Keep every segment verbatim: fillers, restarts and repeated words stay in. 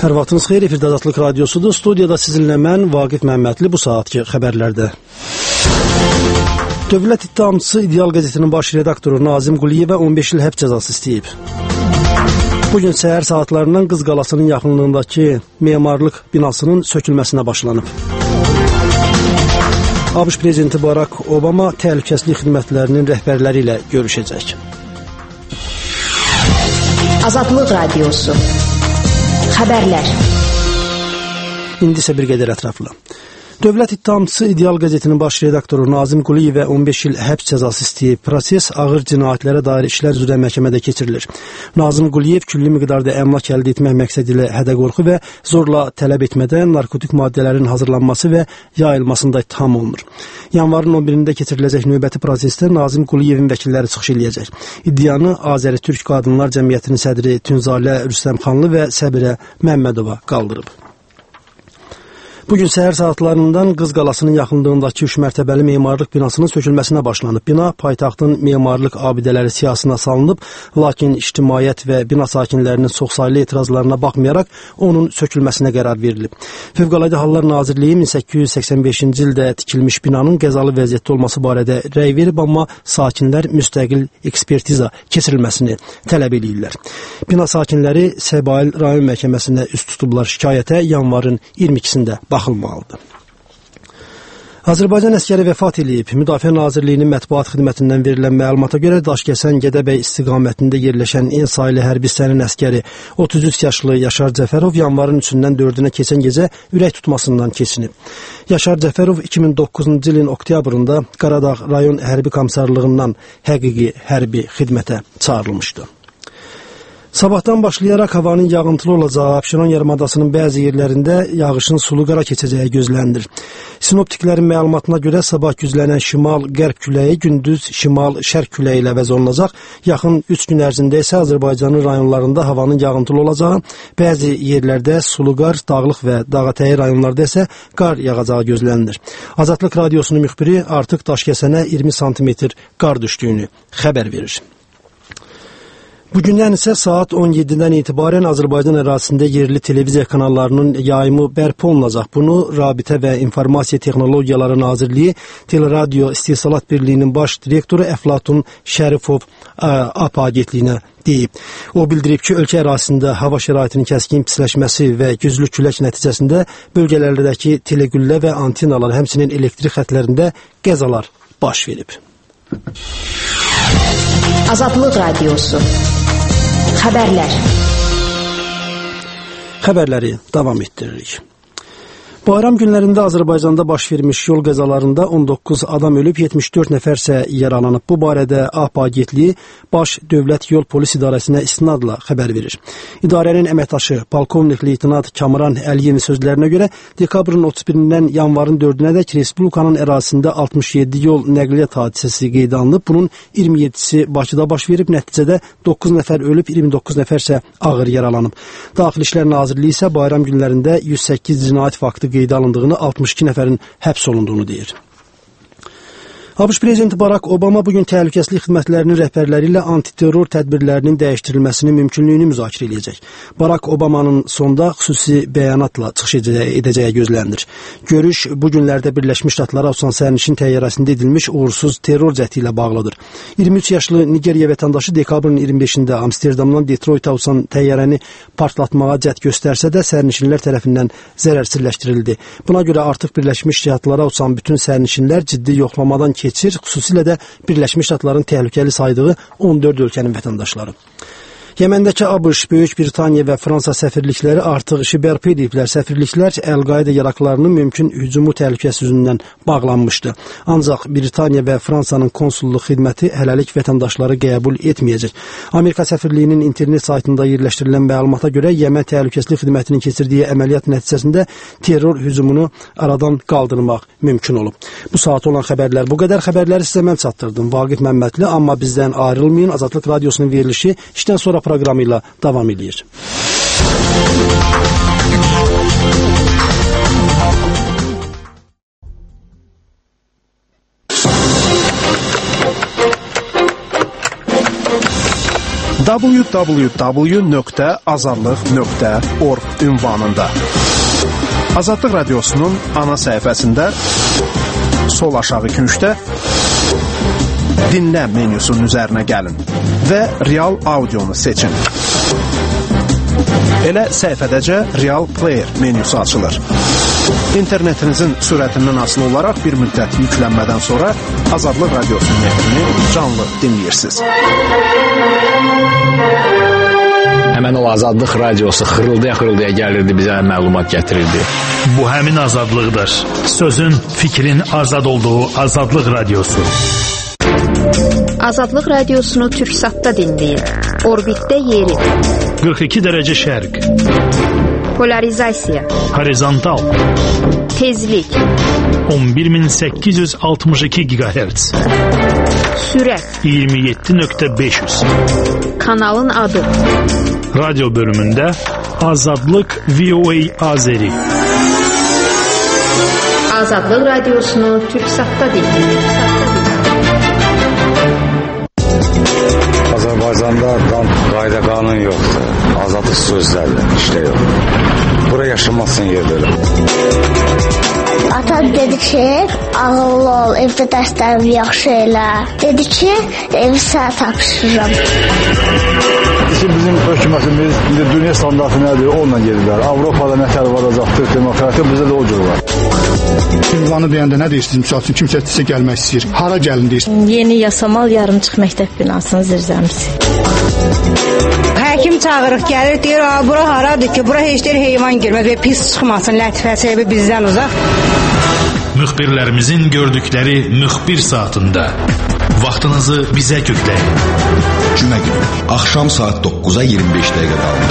Hər vaxtınız xeyir, efirdə Azadlıq Radiosudur. Studiyada sizinlə mən, Vaqif Məmmədli, bu saatki xəbərlərdə. Dövlət ittihamçısı İdeal qəzetinin baş redaktoru Nazim Quliyevə on beş il həbs cəzası istəyib. Bugün səhər saatlarından Qız Qalasının yaxınlığındakı memarlıq binasının sökülməsinə başlanıb. ABŞ prezidenti Barack Obama təhlükəsizlik xidmətlərinin rəhbərləri ilə görüşəcək. Azadlıq Radiosu. Xəbərlər. İndi isə bir qədər ətraflı. Dövlət ittihamçısı İdeal qəzetinin baş redaktoru Nazim Quliyevə on beş il həbs cəzası istəyib. Proses ağır cinayətlərə dair işlər üzrə məhkəmədə keçirilir. Nazim Quliyev külli miqdarda əmlak əldə etmək məqsədi ilə hədə-qorxu və zorla tələb etmədən narkotik maddələrin hazırlanması və yayılmasında ittiham olunur. Yanvarın on birində keçiriləcək növbəti prosesdə Nazim Quliyevin vəkilləri çıxış eləyəcək. İddianı Azəri Türk Qadınlar Cəmiyyətinin sədri Tünzalə Rüstəmxanlı və Səbirə Məmmədova qaldırıb. Bugün səhər saatlarından Qız Qalasının yaxınlığındakı üç mərtəbəli memarlıq binasının sökülməsinə başlanıb. Bina paytaxtın memarlıq abidələri siyahısına salınıb, lakin ictimaiyyət və bina sakinlərinin çoxsaylı etirazlarına baxmayaraq onun sökülməsinə qərar verilib. Fövqəladə Hallar Nazirliyi min səkkiz yüz səksən beşinci ildə tikilmiş binanın qəzalı vəziyyətdə olması barədə rəy verib, amma sakinlər müstəqil ekspertiza keçirilməsini tələb edirlər. Bina sakinləri Səbail rayon məhkəməsinə üst tutublar, şikayətə yanvarın iyirmi ikisində baxılmalıdır. Azərbaycan əskəri vəfat edib. Müdafiə Nazirliyinin mətbuat xidmətindən verilən məlumata görə Daşkəsən Gədəbəy istiqamətində yerləşən en saylı hərbi hissənin əskəri otuz üç yaşlı Yaşar Cəfərov yanvarın üçündən dördünə keçən gecə ürək tutmasından keçinib. Yaşar Cəfərov iki min doqquzuncu ilin oktyabrında Qaradağ rayon hərbi komissarlığından həqiqi hərbi xidmətə çağırılmışdı. Sabahdan başlayaraq havanın yağıntılı olacağı, Abşeron yarımadasının bəzi yerlərində yağışın sulu qara keçəcəyi gözlənilir. Sinoptiklərin məlumatına görə sabah güclənən şimal-qərb küləyi gündüz şimal-şərq küləyi ilə əvəz olunacaq. Yaxın üç gün ərzində isə Azərbaycanın rayonlarında havanın yağıntılı olacağı, bəzi yerlərdə sulu qar, dağlıq və dağətəyi rayonlarda isə qar yağacağı gözlənilir. Azadlıq Radiosunun müxbiri artıq Daşkəsənə iyirmi santimetr qar düşdüyünü xəbər verir. Bugündən isə saat on yeddidən etibarən Azərbaycan ərazisində yerli televiziya kanallarının yayımı bərpa olunacaq. Bunu Rabitə və İnformasiya Texnologiyaları Nazirliyi Teleradio İstehsalat Birliyinin baş direktoru Əflatun Şərifov A P A agentliyinə deyib. O bildirib ki, ölkə ərazisində hava şəraitinin kəskin pisləşməsi və güclü külək nəticəsində bölgələrdəki telegüllə və antenalar, həmçinin elektrik xətlərində qəzalar baş verib. Azadlıq Radiosu. Xəbərlər. Xəbərləri davam etdiririk. Bayram günlərində Azərbaycanda baş vermiş yol qəzalarında on doqquz adam ölüb, yetmiş dörd nəfər isə yaralanıb. Bu barədə A P A agentliyi Baş Dövlət Yol Polis İdarəsinə istinadla xəbər verir. İdarənin əməkdaşı polkovnik leytenant Kamran Əliyevin sözlərinə görə dekabrın otuz birindən yanvarın dördünədək Respublikanın ərazisində altmış yeddi yol nəqliyyat hadisəsi qeydə alınıb. Bunun iyirmi yeddisi Bakıda baş verib, nəticədə doqquz nəfər ölüb, iyirmi doqquz nəfər isə ağır yaralanıb. Daxili İşlər Nazirliyi isə bayram günlərində yüz səkkiz cinayət faktı qeydə alındığını, altmış iki nəfərin həbs olunduğunu deyir. ABŞ prezidenti Barack Obama bugün təhlükəsizlik xidmətlərinin rəhbərləri ilə antiterror tədbirlərinin dəyişdirilməsinin mümkünlüyünü müzakirə edəcək. Barack Obamanın sonda xüsusi bəyanatla çıxış edəcəyi gözlənilir. Görüş bu günlərdə Birləşmiş Ştatlara uçan sərnişin təyyarəsində edilmiş uğursuz terror cəhdi ilə bağlıdır. iyirmi üç yaşlı Nigeriya vətəndaşı dekabrın iyirmi beşində Amsterdamdan Detroita uçan təyyarəni partlatmağa cəhd göstərsə də sərnişinlər tərəfindən zərərsizləşdirildi. Buna görə artıq Birləşmiş Ştatlara uçan bütün sərnişinlər ciddi yoxlamadan keçir. Keçir, xüsusilə də Birləşmiş Ştatların təhlükəli saydığı on dörd ölkənin vətəndaşları. Yeməndəki ABŞ, Böyük Britaniya və Fransa səfirlikləri artıq işi bərpa ediblər. Səfirliklər Əl-Qaida yaraqlarının mümkün hücumu təhlükəsi üzündən bağlanmışdı. Ancaq Britaniya və Fransanın konsulluq xidməti hələlik vətəndaşları qəbul etməyəcək. Amerika səfirliyinin internet saytında yerləşdirilən məlumata görə Yəmən təhlükəsizlik xidmətinin keçirdiyi əməliyyat nəticəsində terror hücumunu aradan qaldırmaq mümkün olub. Bu saat olan xəbərlər bu qədər. Xəbərləri sizə mən çatdırdım. Vaqif Məmmədli, amma bizdən ayrılmayın. Azadlıq Radiosunun verilişi işdən sonra proqramı ilə davam edir. w w w nöqtə azadlıq nöqtə org ünvanında. Azadlıq Radiosu'nun ana səhifəsində sol aşağı küncdə dinlə menyusunun üzərinə gəlin və real audionu seçin. Elə səhifədəcə Real Player menyusu açılır. İnternetinizin sürətindən asılı olaraq bir müddət yüklənmədən sonra Azadlıq Radiosu'nun nefrini canlı dinləyirsiniz. Həmən o Azadlıq Radiosu xırıldaya-xırıldaya gəlirdi, bizə məlumat gətirirdi. Bu həmin azadlıqdır. Sözün, fikrin azad olduğu Azadlıq Radiosu. Azadlıq Radiosunu Türksatda dinləyin. Orbitdə yeri. qırx iki dərəcə şərq. Polarizasiya. Horizontal. Tezlik. on bir min səkkiz yüz altmış iki gigahertz. Sürət. iyirmi yeddi nöqtə beş yüz. Kanalın adı. Radyo bölümündə Azadlıq V O A Azeri. Azadlıq Radiosunu Türksatda dinləyin. Azərbaycanda qayda qanun yoxdur. Azadlıq sözlərlə işlə yox. Bura yaşamasın yerdə öyle. Atam dedi ki, ağıllı ol, evdə dərslərimi yaxşı elə. Dedi ki, evi sənə tapşırıram. Bizim hökumətimiz dünya standartı nədir, onunla gedirlər. Avropada nətər varacaqdır, demokratiya bizdə də o cür var. Ünvanı deyəndə nə deyirsiniz? Misal üçün kimsə sizə gəlmək istəyir. Hara gəlin deyirsiniz? Yeni Yasamal yarımçıq məktəb binasının zirzəmisi. Həkim çağırıq gəlir, deyir, bura haradır ki, bura heç deyir heyvan girməz və pis çıxmasın, lətifəsi evi bizdən uzaq. Müxbirlərimizin gördükləri müxbir saatında vaxtınızı bizə kökləyin. Cümə günü, axşam saat doqquza iyirmi beş dəqiqə qalmış.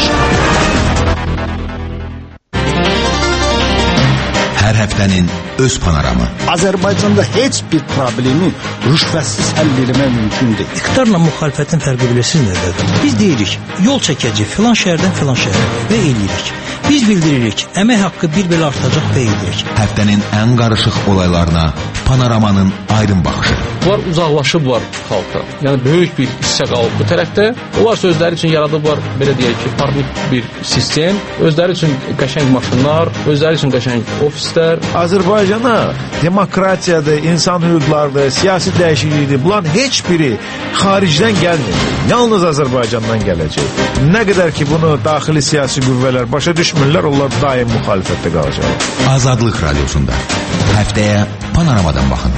Hər həftənin öz panoramı. Azərbaycanda heç bir problemi rüşvətsiz həll etmək mümkün deyil. İqtidarla müxalifətin fərqi bilirsiniz nədir? Biz deyirik, yol çəkəcək filan şəhərdən filan şəhərə və eləyirik. Biz bildiririk, əmək haqqı bir belə artacaq və eləyirik. Həftənin ən qarışıq olaylarına panoramanın aydın baxışı. Bunlar uzaqlaşıblar xalqdan. Yəni böyük bir hissə qalıb bu tərəfdə. Onlar sözləri üçün yaradıblar, belə deyək ki, parlaq bir sistem. Özləri üçün qəşəng maşınlar, özləri üçün qəşəng ofislər. Azərbaycana demokratiyadır, insan hüquqlarıdır, siyasi dəyişiklikdir. Bunların heç biri xaricdən gəlmir. Yalnız Azərbaycandan gələcək. Nə qədər ki bunu daxili siyasi qüvvələr başa düşmürlər, onlar daim müxalifətdə qalacaq. Azadlıq Radiosunda həftəyə panoramadan baxın.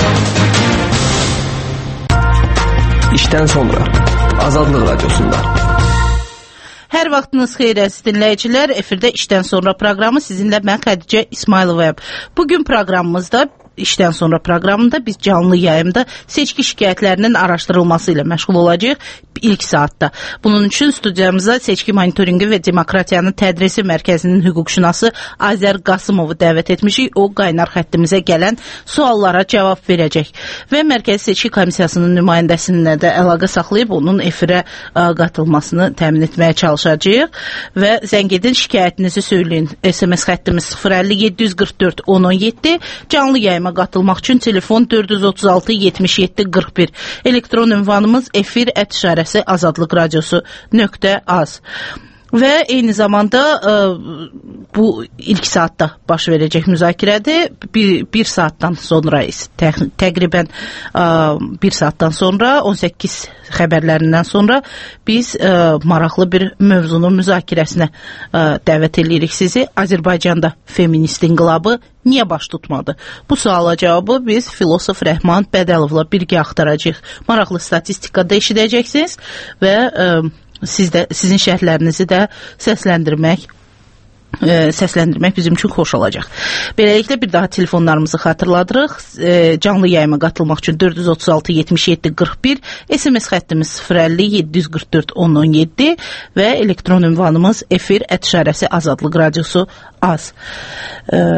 İşdən sonra Azadlıq Radiosunda. Hər vaxtınız xeyir əziz dinləyicilər. Efirdə İşdən sonra proqramı sizinlə mən Xədicə İsmayılovayam. Bugün proqramımızda İşdən sonra proqramında biz canlı yayımda seçki şikayətlərinin araşdırılması ilə məşğul olacağıq ilk saatda. Bunun üçün studiyamıza Seçki Monitorinqi və Demokratiyanın Tədrisi Mərkəzinin hüquqşünası Azər Qasımovu dəvət etmişik. O qaynar xəttimizə gələn suallara cavab verəcək. Və Mərkəzi Seçki Komissiyasının nümayəndəsinə də əlaqə saxlayıb onun efirə ə, qatılmasını təmin etməyə çalışacağıq. Və zəng edin, şikayətinizi söyləyin. S M S xəttimiz sıfır əlli yeddi yüz qırx dörd on on yeddi. Canlı yayıma qatılmaq üçün telefon dörd yüz otuz altı yetmiş yeddi qırx bir. Elektron ünvanımız efir ət işarəsi azadlıq radiosu nöqtə az. Və eyni zamanda ə, bu ilk saatda baş verəcək müzakirədir. Bir, bir saatdan sonra, tə, təqribən ə, bir saatdan sonra, on səkkiz xəbərlərindən sonra biz ə, maraqlı bir mövzunun müzakirəsinə ə, dəvət edirik sizi. Azərbaycanda feminist inqilabı niyə baş tutmadı? Bu suala cavabı biz filosof Rəhman Bədəlovla birgə axtaracağıq. Maraqlı statistika da eşidəcəksiniz və ə, Siz də, sizin şərhlərinizi də səsləndirmək e, səsləndirmək bizim üçün xoş olacaq. Beləliklə bir daha telefonlarımızı xatırladırıq. E, canlı yayıma qatılmaq üçün dörd yüz otuz altı yetmiş yeddi qırx bir, S M S xəttimiz sıfır əlli yeddi yüz qırx dörd on on yeddi və elektron ünvanımız efir ət işarəsi azadlıq radiosu az. E,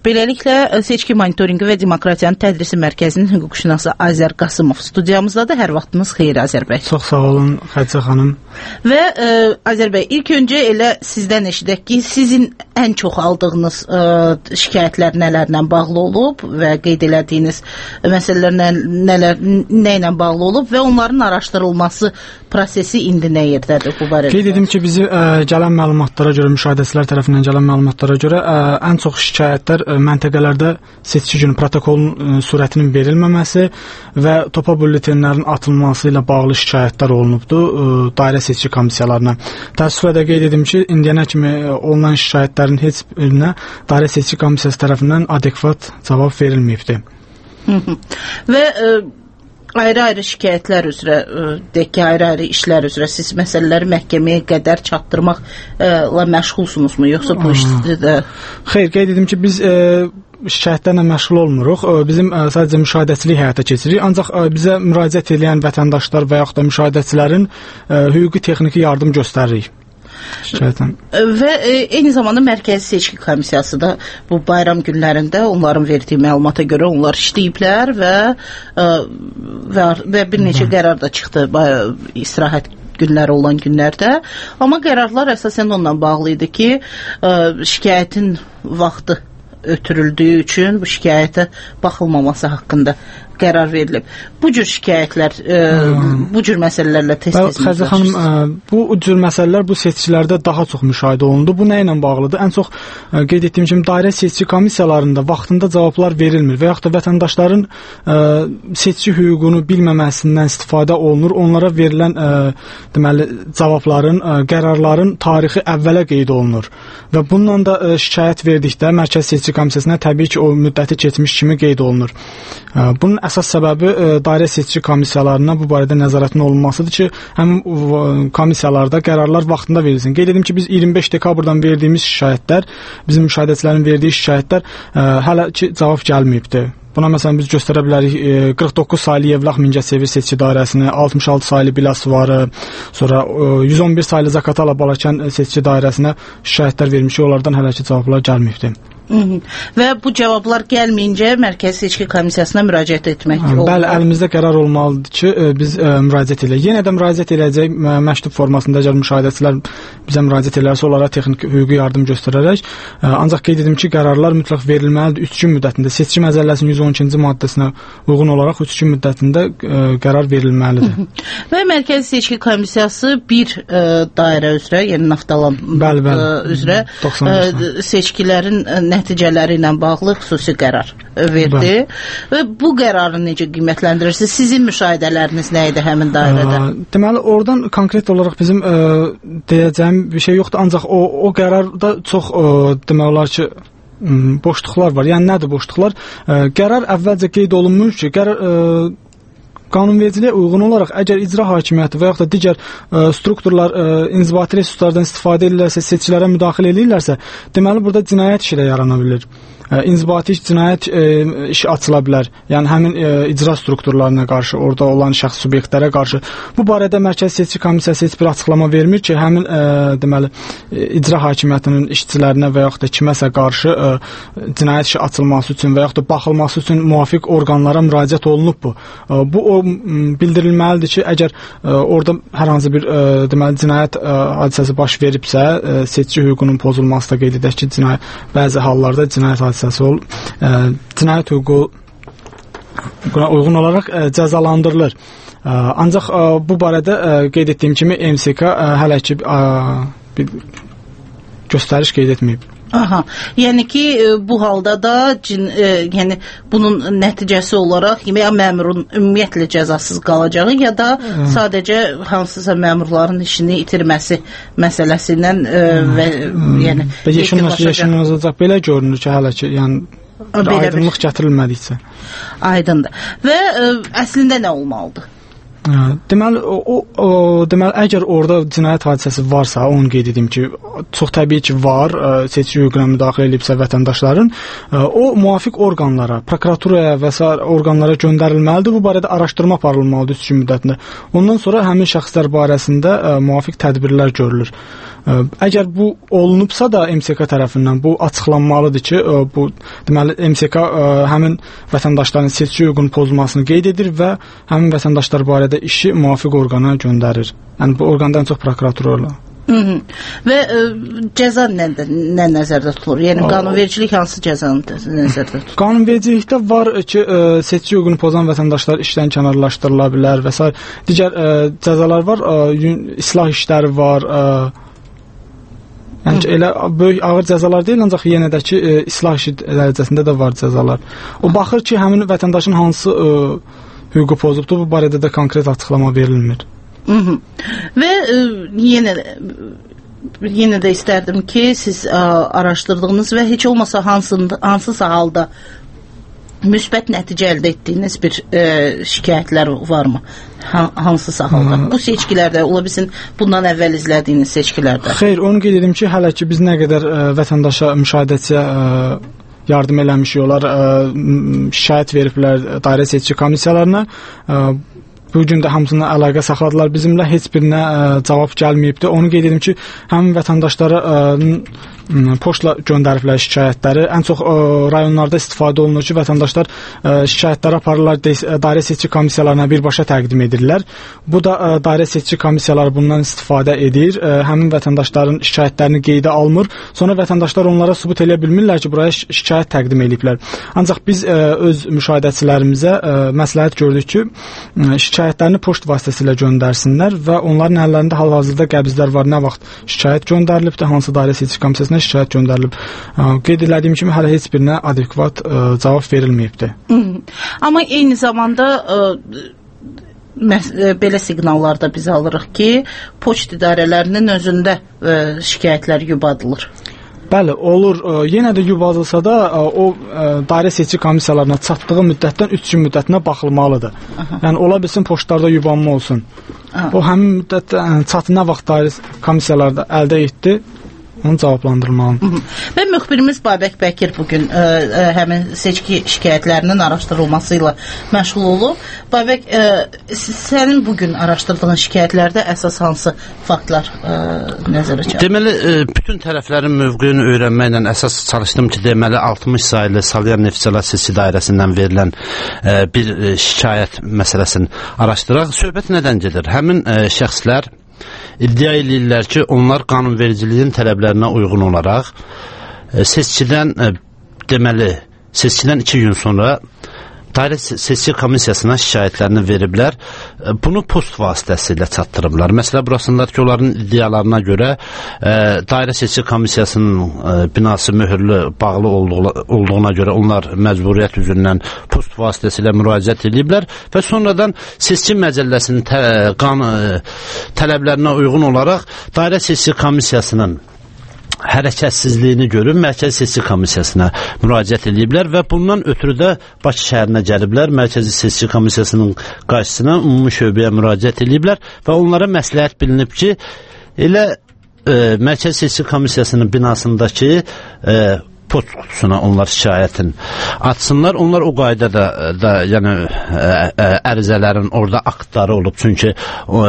Beləliklə, Seçki Monitorinqi və Demokratiyanın Tədrisi Mərkəzinin hüquqşünası Azər Qasımov studiyamızdadır. Hər vaxtınız xeyir, Azər bəy. Çox sağ olun, Xədicə xanım. Və ə, Azər bəy, ilk öncə elə sizdən eşidək ki, sizin ən çox aldığınız ə, şikayətlər nələrlə bağlı olub və qeyd elədiyiniz məsələlər nə, nələr, nə ilə bağlı olub və onların araşdırılması prosesi indi nə yerdədir bu barədə? Qeyd edim ki, bizi ə, gələn məlumatlara görə, müşahidəçilər tərəfindən gələn məlumatlara görə ə, ən çox şikayətlər ə, məntəqələrdə seçki günü protokolun ə, surətinin verilməməsi və topa bülletenlərin atılması ilə bağlı şikayətlər olunubdu ə, dairə seçki komissiyalarına. Təəssüflə də qeyd edim ki, indiyənə kimi olunan şikayətlərin heç birinə dairə seçki komissiyası tərəfindən adekvat cavab verilməyibdir. Hı -hı. Və ə, ayrı-ayrı şikayətlər üzrə, deyək ki, ayrı-ayrı işlər üzrə siz məsələləri məhkəməyə qədər çatdırmaqla məşğulsunuzmu, yoxsa bu işdə də? Xeyr, qeyd edim ki, biz e, şikayətlərlə məşğul olmuruq. Bizim e, sadəcə müşahidəçilik həyata keçiririk. Ancaq e, bizə müraciət edən vətəndaşlar və yaxud da müşahidəçilərin e, hüquqi texniki yardım göstəririk. Şikayətən. Və e, eyni zamanda Mərkəzi Seçki Komissiyası da bu bayram günlərində onların verdiyi məlumata görə onlar işləyiblər və e, və, və bir neçə qərar da çıxdı istirahət günləri olan günlərdə. Amma qərarlar əsasən onunla bağlı idi ki, e, şikayətin vaxtı ötürüldüyü üçün bu şikayətə baxılmaması haqqında qərar verilib. Bu cür şikayətlər, e, bu cür məsələlərlə tez-tez Xədicə xanım, e, bu cür məsələlər bu seçkilərdə daha çox müşahidə olundu. Bu nə ilə bağlıdır? Ən çox e, qeyd etdiyim kimi dairə seçki komissiyalarında vaxtında cavablar verilmir və yaxud da vətəndaşların e, seçki hüququnu bilməməsindən istifadə olunur. Onlara verilən e, deməli cavabların, e, qərarların tarixi əvvələ qeyd olunur. Və bununla da e, şikayət verdikdə Mərkəzi Seçki Komissiyasına təbii ki, o müddəti keçmiş kimi qeyd olunur. E, bunun əsas səbəbi e, dairə seçki komissiyalarına bu barədə nəzarətin olunmasıdır ki, həmin e, komissiyalarda qərarlar vaxtında verilsin. Qeyd edim ki, biz iyirmi beş dekabrdan verdiyimiz şikayətlər, bizim müşahidəçilərin verdiyi şikayətlər e, hələ ki cavab gəlməyibdir. Buna məsələn biz göstərə bilərik e, qırx doqquz saylı Yevlax Mingəçevir seçki dairəsini, altmış altı saylı Biləsuvarı, sonra e, yüz on bir saylı Zaqatala Balakən seçki dairəsinə şikayətlər vermişik, onlardan hələ ki cavablar gəlməyibdir. Hı -hı. Və bu cavablar gəlməyincə Mərkəzi Seçki Komissiyasına müraciət etmək olur. Bəli, əlimizdə qərar olmalıdır ki, biz ə, müraciət edək. Yenə də müraciət edəcək məktub formasında əgər müşahidəçilər bizə müraciət edərsə, onlara texniki hüquqi yardım göstərərək. Ə, ancaq qeyd edim ki, qərarlar mütləq verilməlidir üç gün müddətində. Seçki məcəlləsinin yüz on ikinci maddəsinə uyğun olaraq üç gün müddətində ə, qərar verilməlidir. Hı -hı. Və Mərkəzi Seçki Komissiyası bir ə, dairə üzrə, yəni Naftalan bəli, bəli. üzrə ə, seçkilərin ə, nəticələri ilə bağlı xüsusi qərar verdi. Bəli. Və bu qərarı necə qiymətləndirirsiniz? Sizin müşahidələriniz nə idi həmin dairədə? Ə, deməli, oradan konkret olaraq bizim ə, deyəcəyim bir şey yoxdur, ancaq o, o qərarda çox ə, demək olar ki, ə, boşluqlar var. Yəni, nədir boşluqlar? Ə, qərar əvvəlcə qeyd olunmuyor ki, qərar ə, qanunvericiliyə uyğun olaraq əgər icra hakimiyyəti və yaxud da digər ə, strukturlar ə, inzibati resurslardan istifadə edirlərsə, seçkilərə müdaxilə edirlərsə, deməli burada cinayət işi də yarana bilir. Ə, inzibati iş, cinayət ə, işi açıla bilər. Yəni həmin ə, icra strukturlarına qarşı, orada olan şəxs subyektlərə qarşı. Bu barədə Mərkəzi Seçki Komissiyası heç bir açıqlama vermir ki, həmin ə, deməli icra hakimiyyətinin işçilərinə və yaxud da kiməsə qarşı ə, cinayət işi açılması üçün və yaxud da baxılması üçün müvafiq orqanlara müraciət olunub bu. Ə, bu o bildirilməlidir ki, əgər ə, orada hər hansı bir ə, deməli cinayət ə, hadisəsi baş veribsə, ə, seçki hüququnun pozulması da qeyd edək ki, cinayət bəzi hallarda cinayət hadisəsi ol, ə, cinayət hüququ buna uyğun olaraq ə, cəzalandırılır. Ə, ancaq ə, bu barədə ə, qeyd etdiyim kimi M S K ə, hələ ki ə, bir göstəriş qeyd etməyib. Aha, yəni ki, bu halda da cin, e, yəni bunun nəticəsi olaraq ya məmurun ümumiyyətlə cəzasız qalacağı ya da hmm. sadəcə hansısa məmurların işini itirməsi məsələsindən e, və hmm. yəni yekunlaşacaq. Belə görünür ki, hələ ki, yəni aydınlıq gətirilmədikcə. Aydındır. Və e, əslində nə olmalıdır? Deməli, o, o, deməli, əgər orada cinayət hadisəsi varsa, onu qeyd edim ki, çox təbii ki, var, seçki hüququna müdaxilə edibsə vətəndaşların, o müvafiq orqanlara, prokuraturaya və s. orqanlara göndərilməlidir. Bu barədə araşdırma aparılmalıdır üç gün müddətində. Ondan sonra həmin şəxslər barəsində müvafiq tədbirlər görülür. Əgər bu olunubsa da M S K tərəfindən bu açıqlanmalıdır ki, bu deməli M S K həmin vətəndaşların seçki hüququnun pozulmasını qeyd edir və həmin vətəndaşlar barədə işi müvafiq orqana göndərir. Yəni bu orqandan çox prokuratura. Hı -hı. Və ə, cəza nə, nə nəzərdə tutulur? Yəni qanunvericilik hansı cəzanı nəzərdə tutulur? Qanunvericilikdə var ki, ə, seçki hüququnu pozan vətəndaşlar işdən kənarlaşdırıla bilər və s. digər ə, cəzalar var, ə, islah işləri var. Ə, yəni ki, elə böyük ağır cəzalar deyil, ancaq yenə də ki, ə, islah işi dərəcəsində də var cəzalar. O baxır ki, həmin vətəndaşın hansı ə, hüququ pozubdur, bu barədə də konkret açıqlama verilmir. Hı -hı. Və ə, yenə yenə də istərdim ki, siz ə, araşdırdığınız və heç olmasa hansında, hansısa halda müsbət nəticə əldə etdiyiniz bir ə, şikayətlər varmı? Ha, hansısa halda? Hı. Bu seçkilərdə, ola bilsin bundan əvvəl izlədiyiniz seçkilərdə. Xeyr, onu qeyd edim ki, hələ ki biz nə qədər ə, vətəndaşa, müşahidəçiyə ə, yardım eləmişik, onlar ə, şikayət veriblər dairə seçki komissiyalarına. Ə, Bu gün də hamısına əlaqə saxladılar bizimlə, heç birinə ə, cavab gəlməyibdi. Onu qeyd edim ki, həmin vətəndaşlara ə, poçtla göndəriblər şikayətləri. Ən çox ə, rayonlarda istifadə olunur ki, vətəndaşlar ə, şikayətləri aparırlar, dairə seçki komissiyalarına birbaşa təqdim edirlər. Bu da ə, dairə seçki komissiyaları bundan istifadə edir. Ə, həmin vətəndaşların şikayətlərini qeydə almır. Sonra vətəndaşlar onlara sübut edə bilmirlər ki, buraya şikayət təqdim ediblər. Ancaq biz ə, öz müşahidəçilərimizə ə, məsləhət gördük ki, ə, şikayətlərini poçt vasitəsilə göndərsinlər və onların əllərində hal-hazırda qəbzlər var. Nə vaxt şikayət göndərilibdir, hansı dairə seçki komissiyasına şikayət göndərilib. Qeyd etdiyim kimi hələ heç birinə adekvat ə, cavab verilməyibdir. Amma eyni zamanda ə, məs belə siqnallar da biz alırıq ki, poçt idarələrinin özündə ə, şikayətlər yubadılır. Bəli, olur. Yenə də yubadılsa da o dairə seçki komissiyalarına çatdığı müddətdən üç gün müddətinə baxılmalıdır. Aha. Yəni ola bilsin poçtlarda yubanma olsun. Aha. O həmin müddətdə çatı nə vaxt dairə komissiyalarda əldə etdi, onu cavablandırmalı. Və müxbirimiz Babək Bəkir bugün ə, ə, həmin seçki şikayətlərinin araşdırılması ilə məşğul olub. Babək, ə, sənin bugün araşdırdığın şikayətlərdə əsas hansı faktlar ə, nəzərə çarpır? Deməli, ə, bütün tərəflərin mövqeyini öyrənməklə əsas çalışdım ki, deməli altmış sayılı Salyan Neft Səlahsizsi dairəsindən verilən ə, bir ə, şikayət məsələsini araşdıraq. Söhbət nədən gedir? Həmin ə, şəxslər iddia edirlər ki, onlar qanunvericiliyin tələblərinə uyğun olaraq seçkidən deməli, seçkidən iki gün sonra dairə seçki komissiyasına şikayətlərini veriblər. Bunu post vasitəsilə çatdırıblar. Məsələ burasındadır ki, onların iddialarına görə e, dairə seçki komissiyasının e, binası möhürlü bağlı olduğu, olduğuna görə onlar məcburiyyət üzündən post vasitəsilə müraciət ediblər və sonradan seçki məcəlləsinin tə, qan, e, tələblərinə uyğun olaraq dairə seçki komissiyasının hərəkətsizliyini görüb Mərkəzi Seçki Komissiyasına müraciət ediblər və bundan ötürü də Bakı şəhərinə gəliblər. Mərkəzi Seçki Komissiyasının qarşısına ümumi şöbəyə müraciət ediblər və onlara məsləhət bilinib ki, elə e, Mərkəzi Seçki Komissiyasının binasındakı e, poçt qutusuna onlar şikayətin atsınlar. Onlar o qaydada da, yəni ə, ə, ərizələrin orada aktları olub. Çünki ə,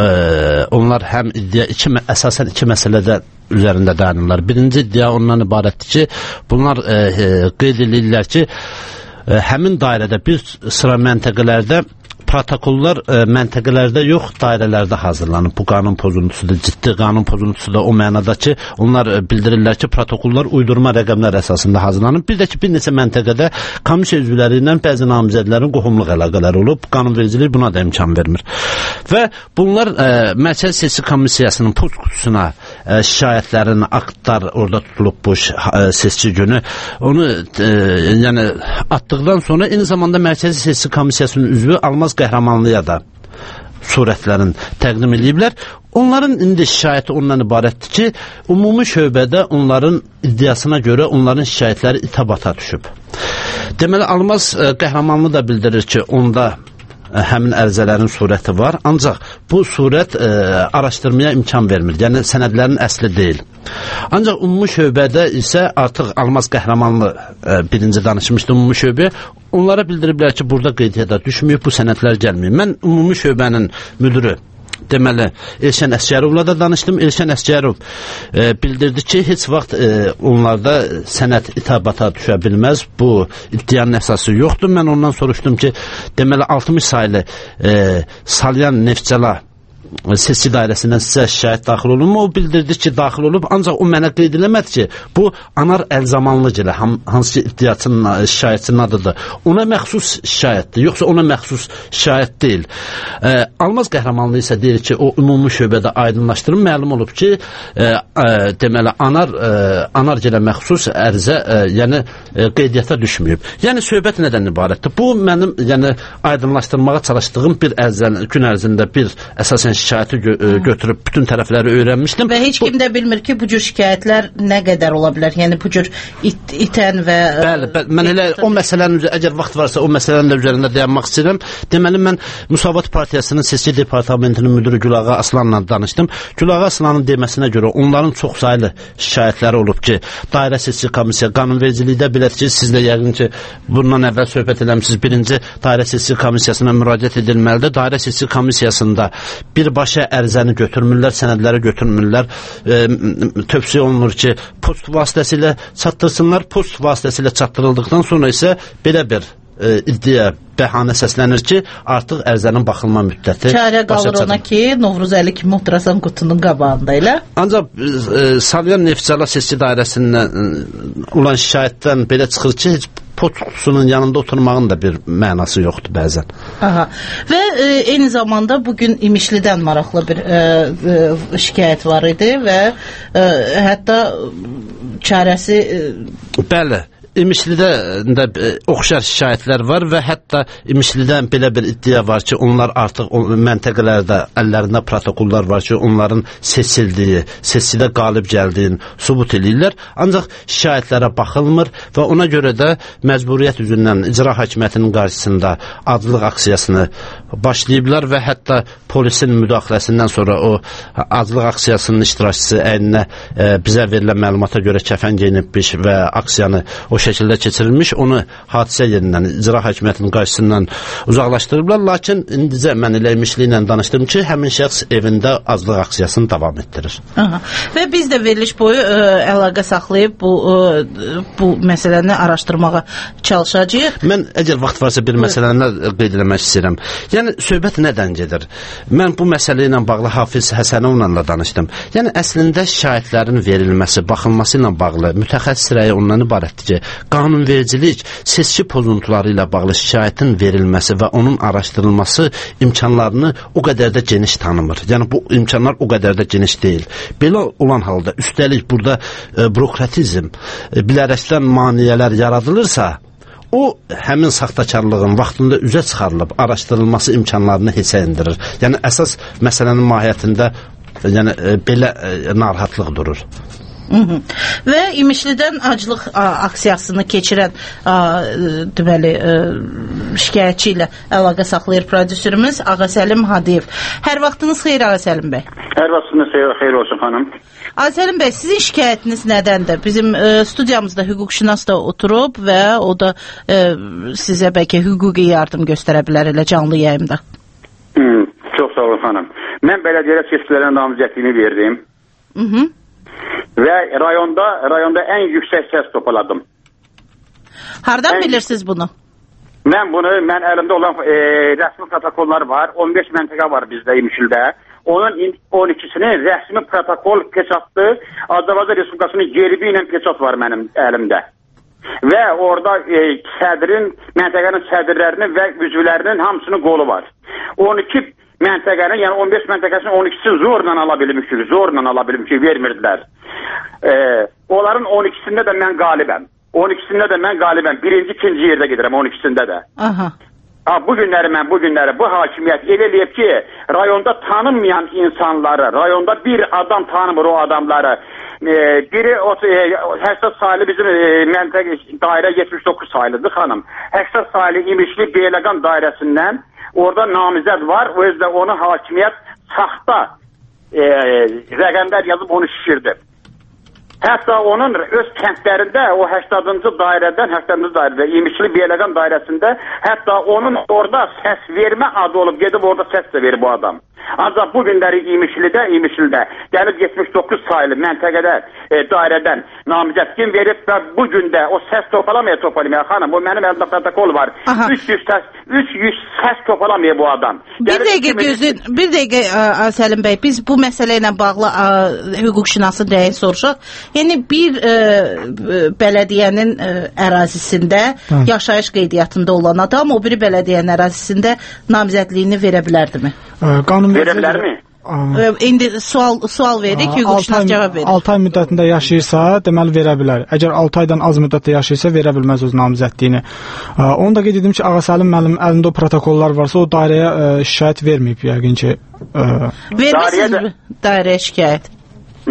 onlar həm iddia iki əsasən iki məsələdə üzərində dayanırlar. Birinci iddia ondan ibarətdir ki, bunlar ə, ə, qeyd edirlər ki, ə, həmin dairədə bir sıra məntəqələrdə protokollar ə, məntəqələrdə yox, dairələrdə hazırlanıb. Bu qanun pozuntusudur, ciddi qanun pozuntusu da o mənada ki, onlar ə, bildirirlər ki, protokollar uydurma rəqəmlər əsasında hazırlanıb. Bir də ki, bir neçə məntəqədə komissiya üzvləri ilə bəzi namizədlərin qohumluq əlaqələri olub. Qanunvericilik buna da imkan vermir. Və bunlar ə, Mərkəzi Seçki Komissiyasının poçt qutusuna ə, şikayətlərin aktlar orada tutulub bu ə, seçki günü. Onu ə, yəni atdıqdan sonra eyni zamanda Mərkəzi Seçki Komissiyasının üzvü Almaz Qəhrəmanlıya da surətlərin təqdim ediblər. Onların indi şikayəti ondan ibarətdir ki, ümumi şöbədə onların iddiasına görə onların şikayətləri itabata düşüb. Deməli, Almaz Qəhrəmanlı da bildirir ki, onda həmin ərizələrin surəti var, ancaq bu surət ə, araşdırmaya imkan vermir, yəni sənədlərin əsli deyil. Ancaq ümumi şöbədə isə artıq Almaz Qəhrəmanlı ə, birinci danışmışdı ümumi şöbəyə, onlara bildiriblər ki, burada qeydiyyata düşməyib, bu sənədlər gəlməyib. Mən ümumi şöbənin müdürü deməli, Elşən Əsgərovla da danışdım. Elşən Əsgərov e, bildirdi ki, heç vaxt e, onlarda sənəd itabata düşə bilməz. Bu iddianın əsası yoxdur. Mən ondan soruşdum ki, deməli, altmış saylı e, Salyan Neftçala sesi dairəsindən sizə şikayət daxil olunmu? O bildirdi ki, daxil olub, ancaq o mənə qeyd eləmədi ki, bu Anar Əlzamanlıgilə, hansı ki, iddiaçının, şikayətçinin adıdır, ona məxsus şikayətdir, yoxsa ona məxsus şikayət deyil. E, Almaz Qəhrəmanlı isə deyir ki, o ümumi şöbədə aydınlaşdırım, məlum olub ki, e, e, deməli, Anar e, Anargilə məxsus ərizə, e, yəni e, qeydiyyata düşməyib. Yəni, söhbət nədən ibarətdir? Bu, mənim, yəni, aydınlaşdırmağa çalışdığım bir ərzən, gün ərzində bir əsasən şikayəti gö götürüb bütün tərəfləri öyrənmişdim. Və heç kim də bilmir ki, bu cür şikayətlər nə qədər ola bilər? Yəni bu cür it itən və Bəli, bəli, mən elə o məsələnin üzərində, əgər vaxt varsa o məsələnin üzərində dayanmaq istəyirəm. Deməli mən Müsavat Partiyasının seçki departamentinin müdürü Gülağa Aslanla danışdım. Gülağa Aslanın deməsinə görə onların çoxsaylı şikayətləri olub ki, dairə seçki komissiya qanunvericilikdə bilət ki, siz də yəqin ki, bundan əvvəl söhbət eləmişsiniz. Birinci dairə seçki komissiyasına müraciət edilməlidir. Dairə seçki komissiyasında birbaşa ərizəni götürmürlər, sənədləri götürmürlər. E, tövsiyə olunur ki, post vasitəsilə çatdırsınlar. Post vasitəsilə çatdırıldıqdan sonra isə belə bir e, iddia, bəhanə səslənir ki, artıq ərizənin baxılma müddəti çarə qalır ona ki, Novruzəli kimi oturasan qutunun qabağında elə. Ancaq e, Salyan Neftçala seçki dairəsindən olan şikayətdən belə çıxır ki, heç pot qutusunun yanında oturmağın da bir mənası yoxdur bəzən. Aha. Və e, eyni zamanda bugün İmişlidən maraqlı bir e, e, şikayət var idi və e, hətta çarəsi e, bəli, İmişlidə də oxşar şikayətlər var və hətta İmişlidən belə bir iddia var ki, onlar artıq o məntəqələrdə əllərində protokollar var ki, onların seçildiyi, seçkidə qalib gəldiyini sübut edirlər. Ancaq şikayətlərə baxılmır və ona görə də məcburiyyət üzündən icra hakimiyyətinin qarşısında aclıq aksiyasını başlayıblar və hətta polisin müdaxiləsindən sonra o aclıq aksiyasının iştirakçısı əyninə e, bizə verilən məlumata görə kəfən geyinibmiş və aksiyanı o şəkildə keçirilmiş, onu hadisə yerindən, icra hakimiyyətinin qarşısından uzaqlaşdırıblar, lakin indicə mən elə İmişliklə danışdım ki, həmin şəxs evində aclıq aksiyasını davam etdirir. Aha. Və biz də veriliş boyu ə, əlaqə saxlayıb bu, ə, bu məsələni araşdırmağa çalışacağıq. Mən əgər vaxt varsa bir məsələni qeyd eləmək istəyirəm. Yəni, söhbət nədən gedir? Mən bu məsələ ilə bağlı Hafiz Həsənovla da danışdım. Yəni, əslində şikayətlərin verilməsi, baxılması ilə bağlı mütəxəssis rəyi ondan ibarətdir ki, qanunvericilik seçki pozuntuları ilə bağlı şikayətin verilməsi və onun araşdırılması imkanlarını o qədər də geniş tanımır. Yəni, bu imkanlar o qədər də geniş deyil. Belə olan halda, üstəlik burada e, bürokratizm, e, bilərəkdən maneələr yaradılırsa, o həmin saxtakarlığın vaxtında üzə çıxarılıb, araşdırılması imkanlarını heçə endirir. Yəni, əsas məsələnin mahiyyətində yəni, e, belə e, narahatlıq durur. Hı -hı. Və İmişlidən aclıq a, aksiyasını keçirən a, deməli ə, şikayətçi ilə əlaqə saxlayır prodüserimiz Ağasəlim Hadiyev. Hər vaxtınız xeyir Ağasəlim bəy. Hər vaxtınız xeyir olsun xanım. Ağasəlim bəy, sizin şikayətiniz nədəndir? Bizim ə, studiyamızda hüquqşünas da oturub və o da ə, sizə bəlkə hüquqi yardım göstərə bilər elə canlı yayımda. Hmm, çox sağ olun xanım. Mən bələdiyyə seçkilərə namizədliyimi verdim. Hı -hı. Və rayonda rayonda ən yüksək səs topladım. Hardan ən... bilirsiniz bunu? Mən bunu, mən əlimdə olan e, rəsmi protokollar var. on beş məntəqə var bizdə İmişlidə. Onun on ikisini rəsmi protokol peçatlı Azərbaycan Respublikasının geribi ilə peçat var mənim əlimdə. Və orada e, sədrin, məntəqənin sədrlərinin və üzvlərinin hamısının qolu var. on iki məntəqənin, yəni on beş məntəqəsinin on ikisi zorla ala bilmişik, zorla ala bilmişik, vermirdilər. Ee, onların on ikisində də mən qalibəm. on ikisində də mən qalibəm. Birinci, ikinci yerdə gedirəm on ikisində də. Aha. Ha, bu günləri mən, bu günləri, bu hakimiyyət elə eləyib ki, rayonda tanınmayan insanları, rayonda bir adam tanımır o adamları. Ee, biri o, e, həksas sayılı bizim e, məntəq dairə yetmiş doqquz sayılıdır xanım. Həksas sayılı İmişli Beyləqan dairəsindən orada namizəd var, o yüzden onu hakimiyyət saxta e, rəqəmlər yazıb onu şişirdi. Hətta onun öz kəndlərində, o səksəninci dairədən, səksəninci dairədə, İmişli Beyləqan dairəsində, hətta onun orada səs vermə adı olub, gedib orada səs də verir bu adam. Ancaq bu günləri İmişlidə, İmişlidə gəlib yetmiş doqquz saylı məntəqədə, e, dairədən namizəd kim verib və bu gündə o səs topalamaya topalamaya xanım, bu mənim əlimdə protokol var. üç yüz səs, üç yüz səs topalamaya bu adam. Bir dəqiqə gözün, bir dəqiqə Səlim bəy, biz bu məsələ ilə bağlı ə, hüquqşünası rəyi soruşaq. Yəni bir ə, bələdiyyənin ə, ərazisində Hı. yaşayış qeydiyyatında olan adam o biri bələdiyyənin ərazisində namizədliyini verə bilərdimi? Qanun verə bilərmi? İndi sual sual veririk, hüquqşünas cavab verir. altı ay müddətində yaşayırsa, deməli verə bilər. Əgər altı aydan az müddətdə yaşayırsa, verə bilməz öz namizədliyini. Onu da qeyd edim ki, Ağa Səlim müəllim əlində o protokollar varsa, o dairəyə ə, şikayət verməyib yəqin ki. Vermirsiniz dairəyə şikayət? Hı.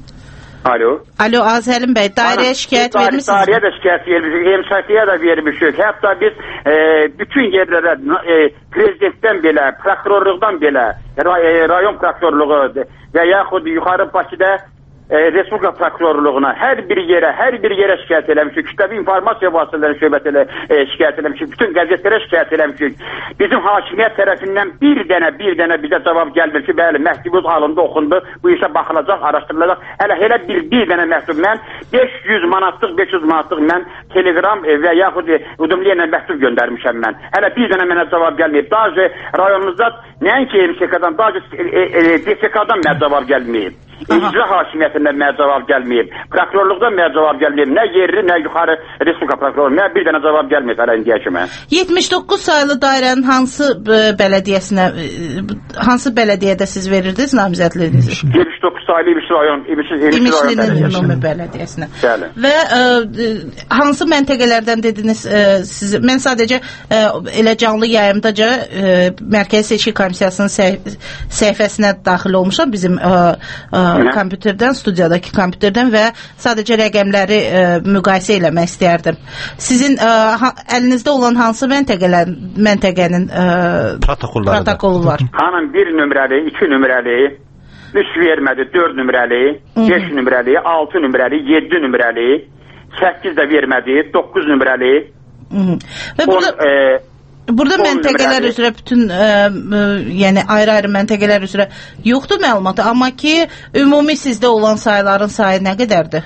Alo. Alo, Ağa Səlim bəy, dairəyə şikayət vermişsiniz? Dairəyə də şikayət vermişik, hemşəkiyə də vermişik. Hətta biz e, bütün yerlərə e, prezidentdən belə, prokurorluqdan belə, rayon prokurorluğu və yaxud yuxarı Bakıda e, Respublika prokurorluğuna hər bir yerə, hər bir yerə şikayət eləmişik. Kütləvi informasiya vasitələri şöbətilə e, şikayət eləmişik. Bütün qəzetlərə şikayət eləmişik. Bizim hakimiyyət tərəfindən bir dənə, bir dənə bizə cavab gəlmir ki, bəli, məktubumuz alındı, oxundu, bu işə baxılacaq, araşdırılacaq. Hələ elə bir, bir dənə məktub, mən beş yüz manatlıq, beş yüz manatlıq mən telegram e, və yaxud e, udumliyə ilə məktub göndərmişəm mən. Hələ bir dənə mənə cavab gəlməyib. Daha önce rayonumuzda nəinki M S K-dan, daha önce e, e, D S K-dan mənə cavab gəlməyib. İcra hakimiyyətindən mənə cavab gəlməyib. Prokurorluqdan mənə cavab gəlməyib. Nə yerli, nə yuxarı Respublika prokuroru, nə bir dənə cavab gəlməyib hələ indiyə kimi. yetmiş doqquz saylı dairənin hansı bələdiyyəsinə, hansı bələdiyyədə siz verirdiniz namizədliyinizi? yetmiş doqquz saylı İmişli rayon, İmişlinin ümumi bələdiyyəsinə. Bəli. Və ə, hansı məntəqələrdən dediniz ə, siz? Mən sadəcə ə, elə canlı yayımdaca ə, Mərkəzi Seçki Komissiyasının səh səhifəsinə daxil olmuşam bizim ə, ə, kompüterdən, studiyadakı kompüterdən və sadəcə rəqəmləri ə, müqayisə eləmək istəyərdim. Sizin ə, ha, əlinizdə olan hansı məntəqələr, məntəqənin ə, protokolu var? Hanım bir nömrəli, iki nömrəli, üç vermədi, dörd nömrəli, beş nömrəli, altı nömrəli, yeddi nömrəli, səkkiz də vermədi, doqquz nömrəli. Və burada... on, e, Burada məntəqələr üzrə bütün ə, ə, yəni ayrı-ayrı məntəqələr üzrə yoxdur məlumatı, amma ki ümumi sizdə olan sayların sayı nə qədərdir?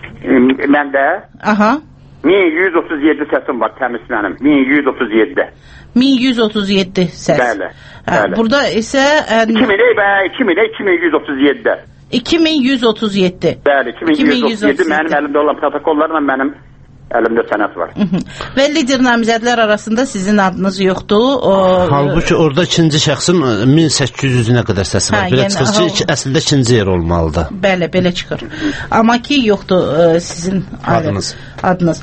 Məndə Aha. min yüz otuz yeddi səsim var təmiz mənim. min yüz otuz yeddi. min yüz otuz yeddi səs. Bəli. bəli. Burada isə iki min və iki min, iki min yüz otuz yeddi. iki min yüz otuz yeddi. Bəli, iki min yüz otuz yeddi mənim əlimdə olan protokollarla mənim əlimdə sənəd var. Və lider namizədlər arasında sizin adınız yoxdur. O... Halbuki orada ikinci şəxsin min səkkiz yüzünə qədər səsi var. Hə, belə yəni, çıxır ki, ha... əslində ikinci yer olmalıdır. Bəli, belə çıxır. Amma ki, yoxdur sizin adınız. adınız.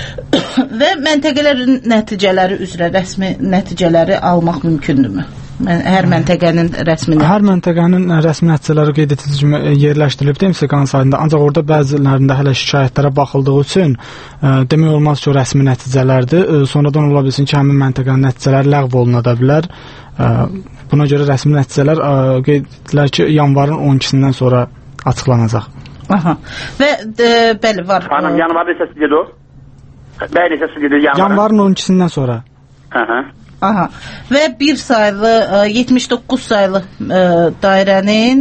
Və məntəqələrin nəticələri üzrə rəsmi nəticələri almaq mümkündürmü? Hər məntəqənin rəsmini. Hər məntəqənin rəsmi nəticələri qeyd edildiyi kimi yerləşdirilib M S K-nın saytında. Ancaq orada bəzilərində hələ şikayətlərə baxıldığı üçün ə, demək olmaz ki, o rəsmi nəticələrdir. Ə, sonradan ola bilsin ki, həmin məntəqənin nəticələri ləğv oluna da bilər. Ə, buna görə rəsmi nəticələr ə, qeyd edilər ki, yanvarın on ikisindən sonra açıqlanacaq. Aha. Və ə, bəli var. Xanım, yanvarda isə siz dedi o? Bəli, isə siz dedi yanvarın. Yanvarın on ikisindən sonra. Hı hı. Aha. Və bir saylı, yetmiş doqquz saylı ə, dairənin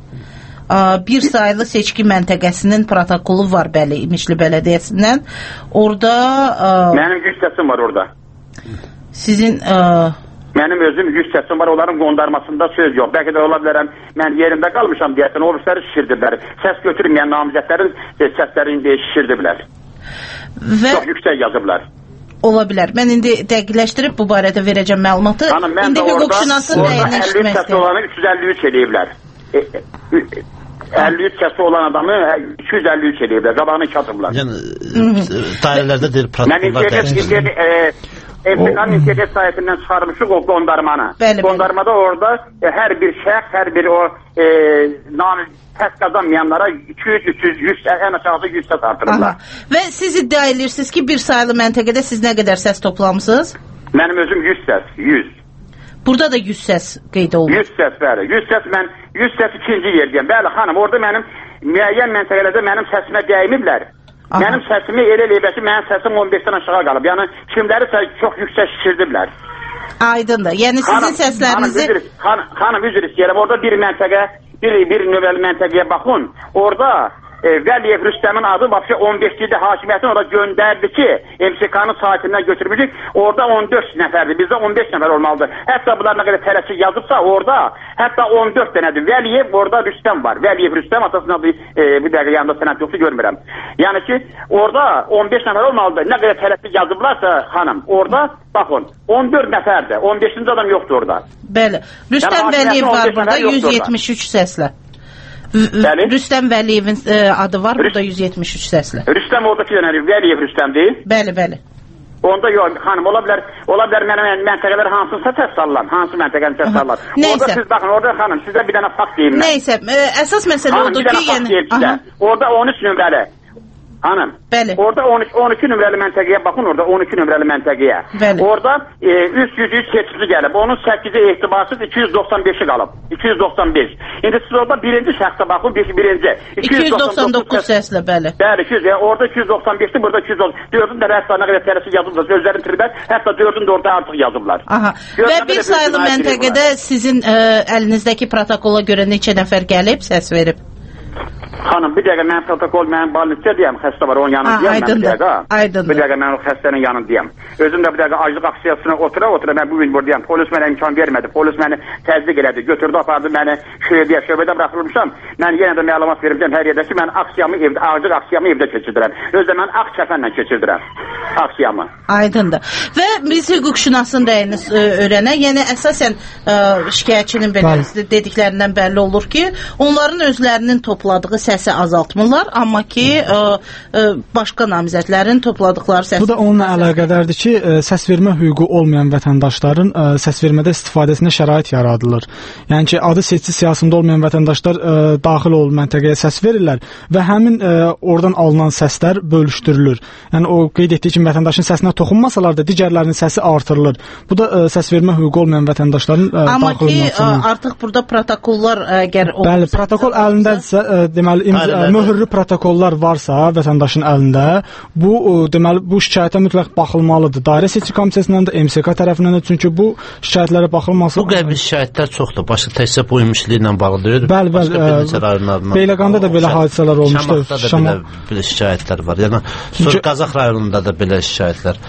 ə, bir saylı seçki məntəqəsinin protokolu var, bəli, İmişli Bələdiyyəsindən. Orada... Ə, mənim yüz səsim var orada. Sizin... Ə, mənim özüm yüz səsim var, onların qondarmasında söz yox. Bəlkə də ola bilərəm, mən yerində qalmışam deyəsən, ofisləri şişirdiblər. Səs götürməyən namizədlərin səslərini şişirdiblər. Və... Çox yüksək yazıblar. Ola bilər. Mən indi dəqiqləşdirib bu barədə verəcəm məlumatı. Hanım, mən indi hüquqşünasın rəyini eşitmək istəyirəm. Olanı üç yüz əlli üç eləyiblər. E, e, əlli üç səsi olan adamı iki yüz əlli üç eləyiblər. Qabağını katıblar. Yəni, dairələrdə deyil, protokollar dəyişdirir. M S K-nın internet saytindən çıxarmışıq o qondarmanı. Bəli, Qondarmada bəli. Orada e, hər bir şəxs, hər bir o e, nam səs qazanmayanlara iki yüz, üç yüz, yüz, ən aşağıda yüz səs artırırlar. Və siz iddia edirsiniz ki, bir sayılı məntəqədə siz nə qədər səs toplamısınız? Mənim özüm yüz səs, yüz. Burada da yüz səs qeyd olunur. yüz səs, bəli. yüz səs, mən yüz səs ikinci yerdəyəm. Bəli, xanım, orada mənim müəyyən məntəqələrdə mənim səsimə dəymiblər. Aha. Mənim səsimi elə eləyiblər ki, mənim səsim on beşdən aşağı qalıb. Yəni kimlərisə çox yüksək şişirdiblər. Aydındır. Yəni sizin səslərinizi... Xanım, xanım üzr istəyirəm. Orada bir məntəqə, bir, bir növbəli məntəqəyə baxın. Orada e, Vəliyev Rüstəmin adı vəbşə on beşlikdə hakimiyyətin orada göndərdi ki, M S K-nın saatindən götürmüşük. Orada on dörd nəfərdir. Bizdə on beş nəfər olmalıdır. Hətta bunlar nə qədər tələsi yazıbsa orada hətta on dörd dənədir. Vəliyev, orada Rüstəm var. Vəliyev Rüstəm, atasının adı e, bir dəqiqə yanında sənət yoxsa görmürəm. Yəni ki, orada on beş nəfər olmalıdır. Nə qədər tələsi yazıblarsa xanım, orada baxın, on dörd nəfərdir. on beşinci adam yoxdur orada. Bəli. Rüstəm yəni, Vəliyev var burada yüz yetmiş üç səslə. Bəli. Rüstəm Vəliyevin e, adı var burada yüz yetmiş üç səslə. Rüstəm oradakı dənədir. Vəliyev Rüstəmdir. Bəli, bəli. Onda yox, xanım, ola bilər, ola bilər mənə məntəqələr hansısa təs sallan, hansı məntəqəni təs sallan. Orada siz baxın, orada xanım, sizə bir dənə fakt deyim mən. Neysə, ə, əsas məsələ xanım, odur ki, yəni... Orada on üç nömrəli, hanım, bəli. Orada on iki nömrəli məntəqəyə baxın, orada on iki nömrəli məntəqəyə. Bəli. Orada e, üç yüz üç seçici gəlib, onun səkkizi ehtibarsız iki yüz doxsan beşi qalıb, iki yüz doxsan beş. İndi siz orada birinci şəxsə baxın, birinci. iki yüz doxsan doqquz səslə, bəli. Bəli, iki yüz, yəni, orada iki yüz doxsan beşdir, burada iki yüz doxsan beş. Dördün də rəsla nə qədər tərəsi yazıblar, özlərini tribət, hətta dördün də orada artıq yazıblar. Aha. Və bir sayılı məntəqədə sizin ə, əlinizdəki protokola görə neçə nəfər gəlib, səs verib? Xanım, bir dəqiqə mən protokol, mənim balnitsə deyəm, xəstə var, onun yanındayım, mən bir dəqiqə. Aydındır. Bir dəqiqə mən o xəstənin yanındayım. Özüm də bir dəqiqə aclıq aksiyasına otura-otura, mən bu gün buradayım. Polis mənə imkan vermədi, polis məni təzdiq elədi, götürdü, apardı məni şöbəyə, şöbədə bıraxılmışam. Mən yenə də məlumat verəcəm hər yerdə ki, mən aksiyamı evdə, aclıq aksiyamı evdə keçirdirəm. Özdə mən ağ kəfənlə keçirdirəm aksiyamı. Aydındır. Və biz hüquqşünasın rəyini öyrənək, yəni əsasən ə, şikayətçinin belə dediklərindən bəlli olur ki, onların özlərinin topladığı səsi azaltmırlar, amma ki ə, ə, başqa namizədlərin topladıqları səsi... Bu da onunla əlaqədardır ki, ə, səs vermə hüququ olmayan vətəndaşların ə, səs vermədə istifadəsinə şərait yaradılır. Yəni ki, adı seçici siyasında olmayan vətəndaşlar ə, daxil olub məntəqəyə səs verirlər və həmin ə, oradan alınan səslər bölüşdürülür. Yəni o qeyd etdiyi kimi vətəndaşın səsinə toxunmasalar da digərlərinin səsi artırılır. Bu da ə, səs vermə hüququ olmayan vətəndaşların ə, amma daxil olmasıdır. Amma ki, artıq burada protokollar əgər... Bəli, protokol əlindədirsə, ə, deməli, imza, möhürlü protokollar varsa vətəndaşın əlində, bu ə, deməli, bu şikayətə mütləq baxılmalıdır. Dairə seçki komissiyasından da, M S K tərəfindən də, çünki bu şikayətlərə baxılması... Bu qəbil şikayətlər çoxdur. Başqa təkcə bu imişliklə bağlı deyil. Bəli, bəli. Beyləqanda da belə hadisələr olmuşdur. Şamaxda da belə, belə şikayətlər var. Yəni, sonra Qazax rayonunda da belə şikayətlər.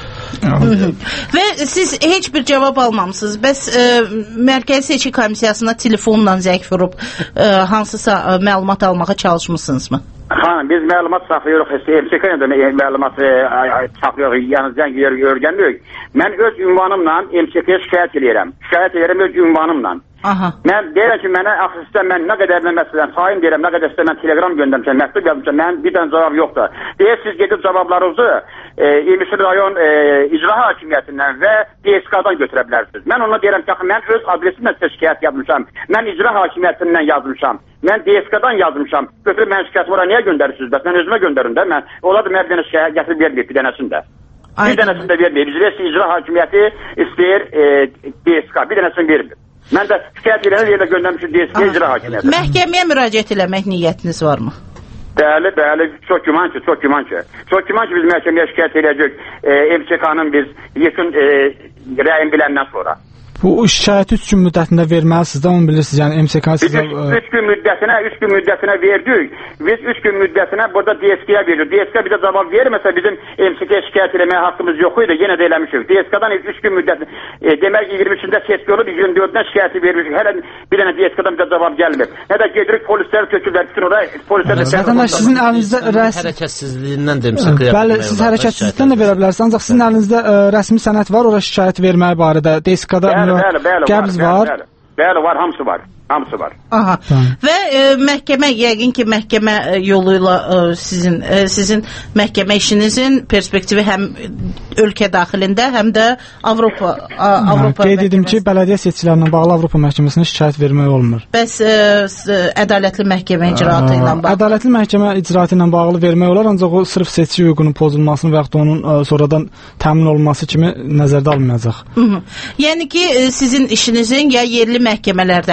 Və siz heç bir cavab almamısınız. Bəs ə, Mərkəzi Seçki Komissiyasına telefonla zəng vurub ə, hansısa ə, məlumat almağa çalışmısınızmı? Xanım, biz məlumat saxlayırıq, M S K-yə də məlumat saxlayırıq, yəni zəng öyrənmirik. Mən öz ünvanımla M S K-yə şikayət edirəm. Şikayət edirəm öz ünvanımla. Aha. Mən deyirəm ki, mənə axı mən nə qədər məsələn, sayın deyirəm, nə qədər mən telegram göndərmişəm, məktub yazmışam, mənim bir dənə cavab yoxdur. Deyir, siz gedib cavablarınızı e, İmişli rayon e, icra hakimiyyətindən və D S K-dan götürə bilərsiniz. Mən ona deyirəm ki, axı, mən öz adresimlə sizə şikayət yazmışam, mən icra hakimiyyətindən yazmışam, mən D S K-dan yazmışam, götürüb mən şikayət ora niyə göndərirsiniz? Bəs mən özümə göndərim də, mən, ola da mən bir dənə şikayət gətirib verməyib bir dənəsini də. Bir dənəsini də verməyib, icra hakimiyyəti istəyir e, D S K, bir dənəsini verməyib. Mən də şikayət edənə yerdə göndərmişim D S K icra hakimiyyəti. Məhkəməyə müraciət eləmək niyyətiniz varmı? Bəli, bəli, çox güman ki, çox güman ki. Çox güman ki, biz məhkəməyə şikayət edəcək e, M S K-nın biz yekun e, rəyin biləndən sonra. Bu şikayəti üç gün müddətində verməlisiniz də, onu bilirsiniz, yəni M S K sizə... Biz üç gün müddətinə, üç gün müddətinə verdik. Biz üç gün müddətinə burada D S K-yə verdik. D S K bizə cavab verməsə bizim M S K-yə şikayət eləməyə haqqımız yox idi, yenə də eləmişik. D S K-dan üç gün müddətinə, e, demək iyirmi üçündə seçki olub, iyirmi dördündən şikayəti vermişik. Hələ bir dənə D S K-dan bizə cavab gəlmir. Nə də gedirik polisləri tökürlər, bütün oraya polislər... Vətəndaş, sizin əlinizdə... Rəs... Hərəkətsizliyindən də M S K-yə... Bəli, siz hərəkətsizlikdən də verə bilərsiniz, ancaq sizin əlinizdə ə, rəsmi sənəd var, ora şikayət verməyə barədə. D S K-da... Bəli, bəli, bəli. Var. Bəli, bəli, var, hamısı var. Hamısı var. Aha. Və e, məhkəmə yəqin ki, məhkəmə yolu ilə e, sizin e, sizin məhkəmə işinizin perspektivi həm ölkə daxilində, həm də Avropa a, Avropa. Qeyd edim ki, bələdiyyə seçkilərinə bağlı Avropa məhkəməsinə şikayət vermək olmur. Bəs e, ədalətli məhkəmə icraatı ilə bağlı. Ədalətli məhkəmə icraatı ilə bağlı vermək olar, ancaq o sırf seçki hüququnun pozulmasını və ya da onun e, sonradan təmin olunması kimi nəzərdə alınmayacaq. Hı -hı. Yəni ki, e, sizin işinizin ya yerli məhkəmələrdə həlli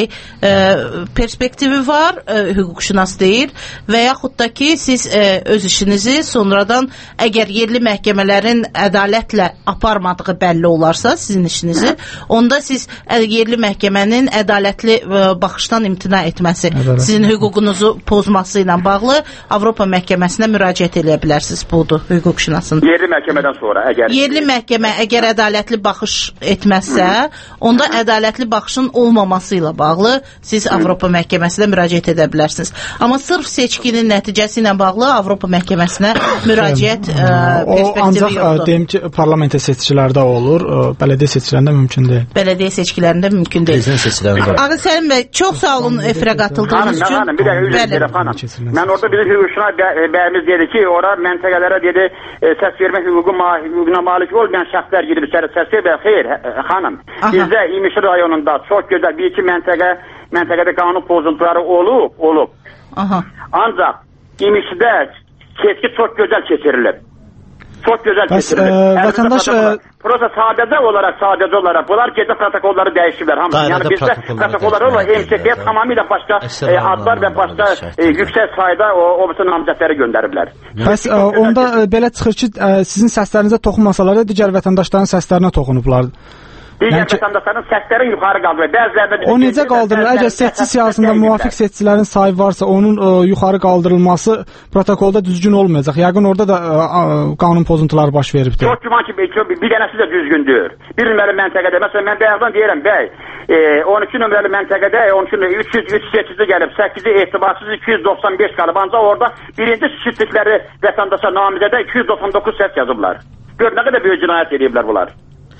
e, perspektivi var, e, hüquqşünas deyil və yaxud da ki, siz e, öz işinizi sonradan əgər yerli məhkəmələrin ədalətlə aparmadığı bəlli olarsa sizin işinizi, onda siz ə, yerli məhkəmənin ədalətli ə, baxışdan imtina etməsi, Ədalət. sizin hüququnuzu pozması ilə bağlı Avropa məhkəməsinə müraciət edə bilərsiniz. Budur hüquqşünasın. Yerli məhkəmədən sonra əgər yerli məhkəmə əgər ədalətli baxış etməzsə, onda ədalətli baxışın olmaması ilə bağlı siz Avropa məhkəməsinə müraciət edə bilərsiniz. Amma sırf seçkinin nəticəsi ilə bağlı Avropa məhkəməsinə müraciət ə, perspektivi ancaq, yoxdur. Ancaq deyim ki, parlamentə seçkilərdə olur, ə, bələdiyyə seçkilərində mümkün deyil. Bələdiyyə seçkilərində mümkün deyil. Prezident seçkilərində. Ağa Səlim bəy, çox sağ olun efirə qatıldığınız üçün. Xanım, bir dəqiqə üzr istəyirəm xanım. Mən orada bizim hüquqşünas bəyimiz dedi ki, ora məntəqələrə dedi səs vermək hüququna malik olmayan şəxslər girib içəri səs vermək. Xeyr, xanım. Bizdə İmişli rayonunda çox gözəl bir iki məntəqə, məntəqədə qanun pozuntuları olub, olub. Aha. Ancaq İmişlidə seçki çox gözəl keçirilib. Çox gözəl Bəs, keçirilib. Ə, vətəndaş Prosa sadəcə olaraq, sadəcə olaraq bunlar gecə protokolları dəyişiblər. Yəni bizdə protokollar olur, M S K tamamilə başqa e, adlar və başqa e, yüksək sayda o, o bütün namizədləri göndəriblər. Bəs ə, onda ə, belə çıxır ki, ə, sizin səslərinizə toxunmasalar da digər vətəndaşların səslərinə toxunublar. Digər yəni, vətəndaşların səsləri yuxarı qaldırır. Bəzilərində o necə qaldırılır? Əgər seçki siyasətində müvafiq seçicilərin sayı varsa, onun ə, yuxarı qaldırılması protokolda düzgün olmayacaq. Yəqin orada da ə, ə, qanun pozuntuları baş veribdir. Çox güman ki, bir, bir dənəsi də düzgündür. Bir nömrəli məntəqədə, məsələn, mən bayaqdan deyirəm, bəy, e, on iki nömrəli məntəqədə on iki, üç yüz üç seçici gəlib, səkkizi etibarsız iki yüz doxsan beş qalıb. Ancaq orada birinci seçdikləri vətəndaşa namizədə iki yüz doxsan doqquz səs yazıblar. Gör, nə qədər böyük cinayət ediblər bunlar.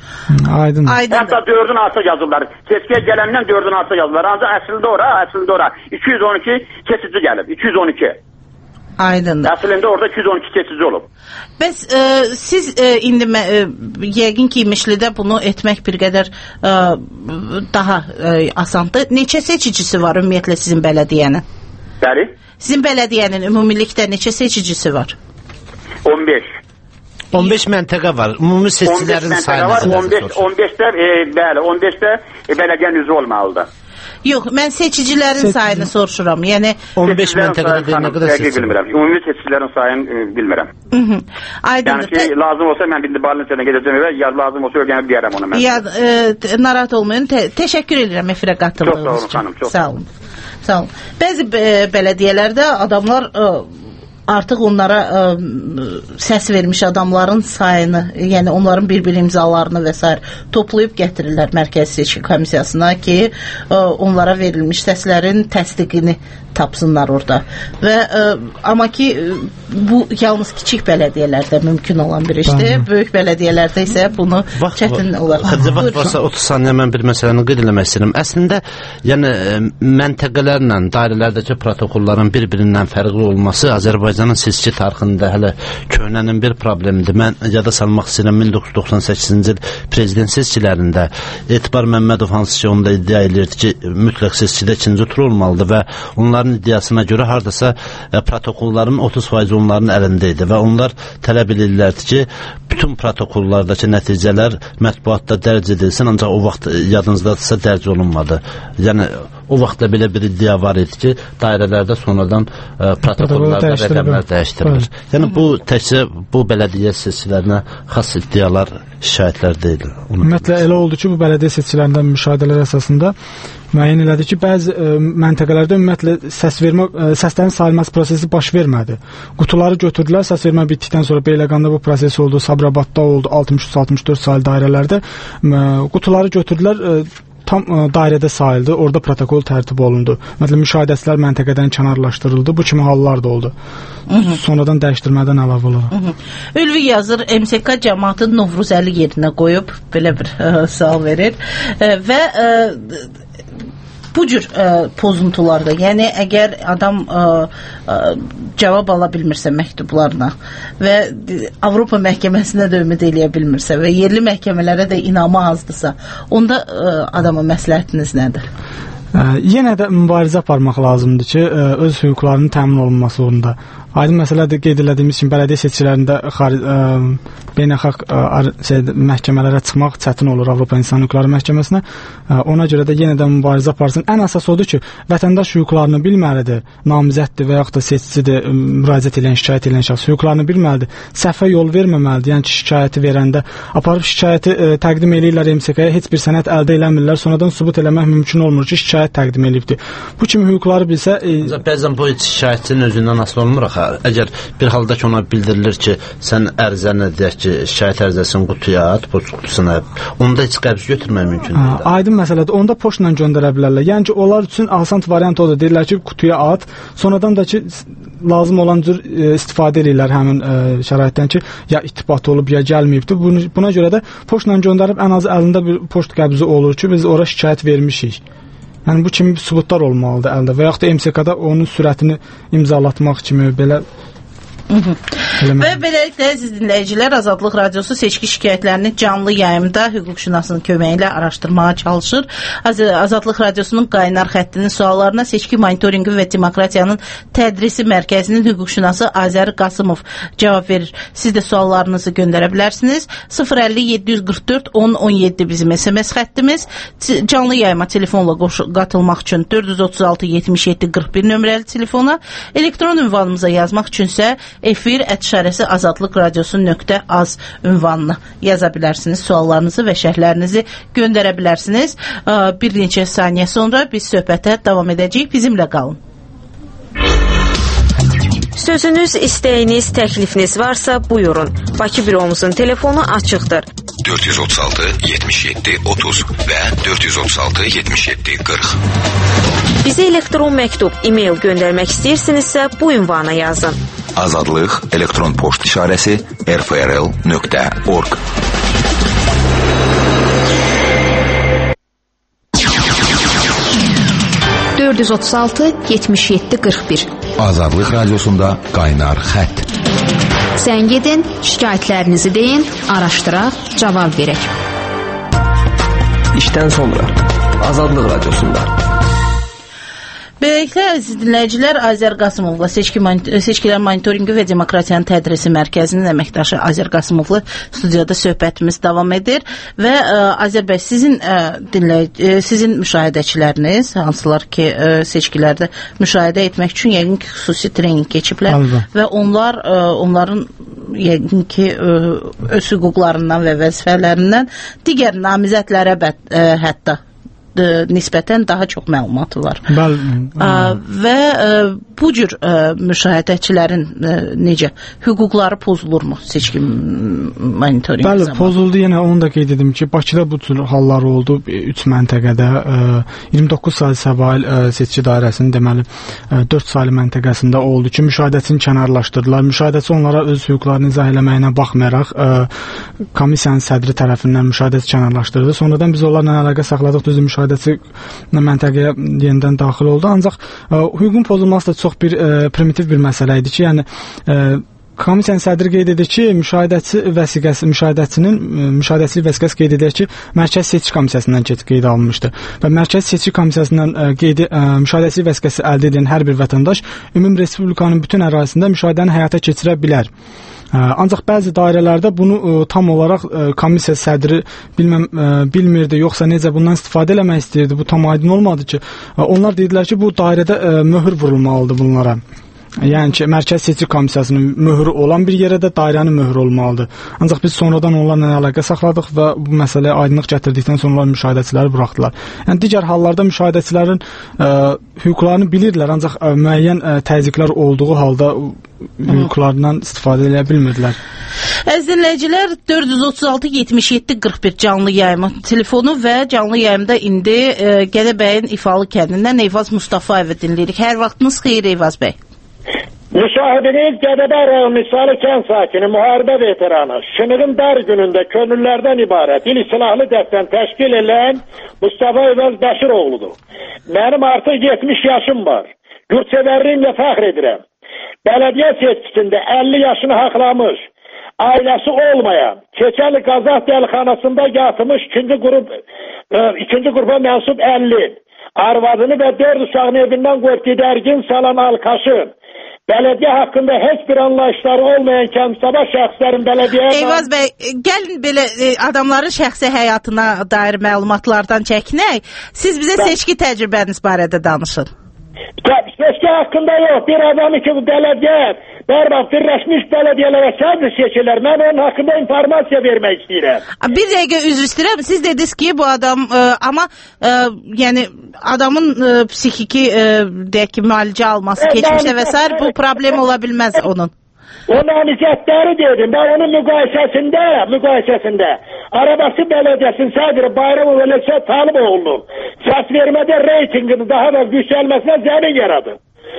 Aydın. Hətta dördün artıq yazıblar. Seçkiyə gələndən dördün artıq yazıblar. Ancaq əslində ora, əslində ora iki yüz on iki seçici gəlib. iki yüz on iki. Aydındır. Əslində orada iki yüz on iki seçici olub. Bəs ə, siz ə, indi ə, yəqin ki, İmişlidə bunu etmək bir qədər ə, daha ə, asandır. Neçə seçicisi var ümumiyyətlə sizin bələdiyyənin? Bəli. Sizin bələdiyyənin ümumilikdə neçə seçicisi var? on beş. on beş məntəqə var. Ümumi seçicilərin sayını var. on beş, on beşdə e, bəli, on beşdə e, bələdiyyənin üzvü olmalıdır. Yox, mən seçicilərin Seçici. sayını soruşuram. Yəni on beş məntəqədə nə qədər seçici? Bilmirəm. Ümumi seçicilərin sayını e, bilmirəm. Mhm. Aydındır. Yəni ki, lazım olsa mən bildi Balinçədən gedəcəm və ya lazım olsa öyrənib deyərəm ona mən. Ya e, narahat olmayın. Te təşəkkür edirəm efirə qatıldığınız üçün. Çox sağ olun xanım, çox sağ olun. Sağ olun. Bəzi e, bələdiyyələrdə adamlar e, artıq onlara ə, səs vermiş adamların sayını, yəni onların bir-bir imzalarını və s. toplayıb gətirirlər Mərkəzi Seçki Komissiyasına ki, ə, onlara verilmiş səslərin təsdiqini tapsınlar orada. Və ə, amma ki bu yalnız kiçik bələdiyyələrdə mümkün olan bir işdir. Böyük bələdiyyələrdə isə bunu vaxt, çətin olar. Xəzə vaxt varsa otuz saniyə mən bir məsələni qeyd eləmək istəyirəm. Əslində, yəni məntəqələrlə, dairələrdəki protokolların bir-birindən fərqli olması Azərbaycanın seçki tarixində hələ köhnənin bir problemidir. Mən yada salmaq istəyirəm min doqquz yüz doxsan səkkizinci il prezident seçkilərində Etibar Məmmədov hansı ki onda iddia edirdi ki, mütləq seçkidə ikinci tur olmalıdır və onların iddiasına görə hardasa e, protokolların otuz faiz onların əlində idi və onlar tələb edirlərdi ki, bütün protokollardakı nəticələr mətbuatda dərc edilsin, ancaq o vaxt yadınızdadırsa dərc olunmadı. Yəni o vaxtda belə bir iddia var idi ki, dairələrdə sonradan e, protokollarda rəqəmlər dəyişdirilir. Yəni bu təkcə bu bələdiyyə seçkilərinə xas iddialar, şikayətlər deyil. Ümumiyyətlə elə oldu ki, bu bələdiyyə seçkilərində müşahidələr əsasında müəyyən elədi ki, bəzi ə, məntəqələrdə ümumiyyətlə səs vermə, ə, səslərin sayılması prosesi baş vermədi. Qutuları götürdülər, səs vermə bitdikdən sonra Beyləqanda bu proses oldu, Sabirabadda oldu, altmış üç altmış dörd saylı dairələrdə ə, qutuları götürdülər, ə, tam ə, dairədə sayıldı, orada protokol tərtib olundu. Məsələn, müşahidəçilər məntəqədən kənarlaşdırıldı, bu kimi hallar da oldu. Hı -hı. Sonradan dəyişdirmədən əlavə olaraq. Hı -hı. Ülvi yazır, M S K cəmaatı Novruzəli yerinə qoyub, belə bir ə, sual verir ə, və ə, bu cür ə, pozuntularda, yəni əgər adam ə, ə, cavab ala bilmirsə məktublarına və Avropa məhkəməsinə də ümid eləyə bilmirsə və yerli məhkəmələrə də inamı azdırsa, onda ə, adama məsləhətiniz nədir? Ə, yenə də mübarizə aparmaq lazımdır ki, ə, öz hüquqlarının təmin olunması uğrunda Aydın məsələdir, qeyd etdiyimiz kimi bələdiyyə seçkilərində xaric ə, beynəlxalq ə, şey, məhkəmələrə çıxmaq çətin olur Avropa İnsan Hüquqları Məhkəməsinə. Ə, ona görə də yenə də mübarizə aparsın. Ən əsas odur ki, vətəndaş hüquqlarını bilməlidir, namizəddir və yaxud da seçicidir, müraciət edən, şikayət edən şəxs hüquqlarını bilməlidir, səhvə yol verməməlidir. Yəni ki, şikayəti verəndə aparıb şikayəti ə, təqdim eləyirlər M S K-yə, heç bir sənəd əldə eləmirlər, sonradan sübut eləmək mümkün olmur ki, şikayət təqdim eləyibdir. Bu kimi hüquqları bilsə... E, Bəzən bu şikayətçinin özündən asılı olmur axı. Əgər bir halda ki, ona bildirilir ki, sən ərizəni deyək ki, şikayət ərizəsini qutuya at, poçt qutusuna, onda heç qəbz götürmək mümkün deyil. Aydın məsələdir. Onda poçtla göndərə bilərlər. Yəni ki, onlar üçün asan variant odur. Deyirlər ki, qutuya at, sonradan da ki, lazım olan cür e, istifadə edirlər həmin e, şəraitdən ki, ya itibat olub, ya gəlməyibdir. Buna, buna görə də poçtla göndərib ən az əlində bir poçt qəbzi olur ki, biz ora şikayət vermişik. Yəni bu kimi sübutlar olmalıdır əldə və yaxud da M S K-da onun sürətini imzalatmaq kimi belə Və beləliklə əziz dinləyicilər, Azadlıq Radiosu seçki şikayətlərini canlı yayımda hüquqşünasının köməyi ilə araşdırmağa çalışır. Az Azadlıq Radiosunun qaynar xəttinin suallarına seçki monitorinqi və demokratiyanın tədrisi mərkəzinin hüquqşünası Azər Qasımov cavab verir. Siz də suallarınızı göndərə bilərsiniz. sıfır əlli yeddi yüz qırx dörd on on yeddi bizim S M S xəttimiz. Canlı yayıma telefonla qatılmaq üçün dörd yüz otuz altı yetmiş yeddi qırx bir nömrəli telefona, elektron ünvanımıza yazmaq üçünsə efir ətşarəsi azadlıq radiosu nöqtə az ünvanına yaza bilərsiniz. Suallarınızı və şərhlərinizi göndərə bilərsiniz. Bir neçə saniyə sonra biz söhbətə davam edəcəyik. Bizimlə qalın. Sözünüz, istəyiniz, təklifiniz varsa buyurun. Bakı büromuzun telefonu açıqdır. dörd yüz otuz altı yetmiş yeddi otuz və dörd yüz otuz altı yetmiş yeddi qırx. Bizə elektron məktub, e-mail göndərmək istəyirsinizsə bu ünvana yazın. Azadlıq elektron poçt işarəsi r f r l nöqtə org. dörd yüz otuz altı yetmiş yeddi qırx bir. Azadlıq Radiosunda qaynar xətt. Sən gedin, şikayətlərinizi deyin, araşdıraq, cavab verək. İşdən sonra Azadlıq Radiosunda. Beləliklə, əziz dinləyicilər, Azər Qasımovla seçki seçkilər monitorinqi və demokratiyanın tədrisi mərkəzinin əməkdaşı Azər Qasımovla studiyada söhbətimiz davam edir və ə, Azər bəy, sizin ə, dinləyici, sizin müşahidəçiləriniz, hansılar ki, ə, seçkilərdə müşahidə etmək üçün yəqin ki, xüsusi treninq keçiblər Alba. Və onlar ə, onların yəqin ki, ə, öz hüquqlarından və vəzifələrindən digər namizədlərə bət, ə, hətta nisbətən daha çox məlumatı var. Bəli. Və ə, bu cür ə, müşahidəçilərin ə, necə hüquqları pozulurmu seçki monitorinqi zamanı? Bəli, pozuldu. Yenə onu da qeyd edim ki, Bakıda bu cür hallar oldu. üç məntəqədə ə, iyirmi doqquz saylı Səbail ə, seçki dairəsinin deməli ə, dörd saylı məntəqəsində oldu ki, müşahidəçini kənarlaşdırdılar. Müşahidəçi onlara öz hüquqlarını izah eləməyinə baxmayaraq ə, komissiyanın sədri tərəfindən müşahidəçi kənarlaşdırdı. Sonradan biz onlarla əlaqə saxladıq, düzdür, müşahidəçi məntəqəyə yenidən daxil oldu. Ancaq ə, hüququn pozulması da çox bir ə, primitiv bir məsələ idi ki, yəni ə, komissiyanın sədri qeyd edir ki, müşahidəçi vəsiqəsi, müşahidəçinin müşahidəçilik vəsiqəsi qeyd edir ki, Mərkəzi Seçki Komissiyasından qeyd alınmışdı. Və Mərkəzi Seçki Komissiyasından qeyd müşahidəçilik vəsiqəsi əldə edən hər bir vətəndaş ümumi respublikanın bütün ərazisində müşahidəni həyata keçirə bilər. Ancaq bəzi dairələrdə bunu ə, tam olaraq ə, komissiya sədri bilməm, ə, bilmirdi, yoxsa necə bundan istifadə eləmək istəyirdi. Bu tam aydın olmadı ki, ə, onlar dedilər ki, bu dairədə ə, möhür vurulmalıdır bunlara. Yəni ki, Mərkəzi Seçki Komissiyasının möhrü olan bir yerə də dairənin möhrü olmalıdır. Ancaq biz sonradan onlarla əlaqə saxladıq və bu məsələyə aydınlıq gətirdikdən sonra onlar müşahidəçiləri buraxdılar. Yəni digər hallarda müşahidəçilərin ə, hüquqlarını bilirlər, ancaq ə, müəyyən ə, təzyiqlər olduğu halda hüquqlarından istifadə edə bilmirdilər. Əziz dinləyicilər, dörd yüz otuz altı yetmiş yeddi qırx bir canlı yayımı telefonu və canlı yayımda indi ə, Gədəbəyin İfalı kəndindən Eyvaz Mustafayevi dinləyirik. Hər vaxtınız xeyir Eyvaz bəy. Müşahidiniz Gədəbəy rayonu Misali kənd sakini, müharibə veteranı, şınığın dar günündə könüllərdən ibarət il silahlı dəstən təşkil edilən Mustafa Eyvaz Bəşiroğludur. Mənim artıq yetmiş yaşım var. Yurtsevərliyimlə fəxr edirəm. Bələdiyyə seçkisində əlli yaşını haqlamış, ailəsi olmayan, Keçəli Qazaq dəlxanasında yatmış ikinci qrup, e, ikinci qrupa mənsub əlli, arvadını və dörd uşağını evindən qoyub didərgin salan Alkaşın, Bələdiyyə haqqında heç bir anlayışları olmayan kəmsəba şəxslərin bələdiyyə... Eyvaz bəy, gəlin belə e, adamların şəxsi həyatına dair məlumatlardan çəkinək. Siz bizə seçki təcrübəniz barədə danışın. Seçki haqqında yox. Bir adamı ki, bu bələdiyyə, bərbaq, birləşmiş bələdiyyələrə sədr seçirlər. Mən onun haqqında informasiya vermək istəyirəm. Bir dəqiqə üzr istəyirəm. Siz dediniz ki, bu adam, e, amma e, yəni adamın e, psixiki e, deyək ki, müalicə alması, keçmişdə və s. bu problem ola bilməz onun. O namizədləri dedim. Ben onun müqayisəsində, müqayisəsində Arabası Belediyəsinin sədri Bayramov Ələksə Talıboğlu'nun səs vermədə reytingini daha da yüksəlməsinə zəmin yaradı.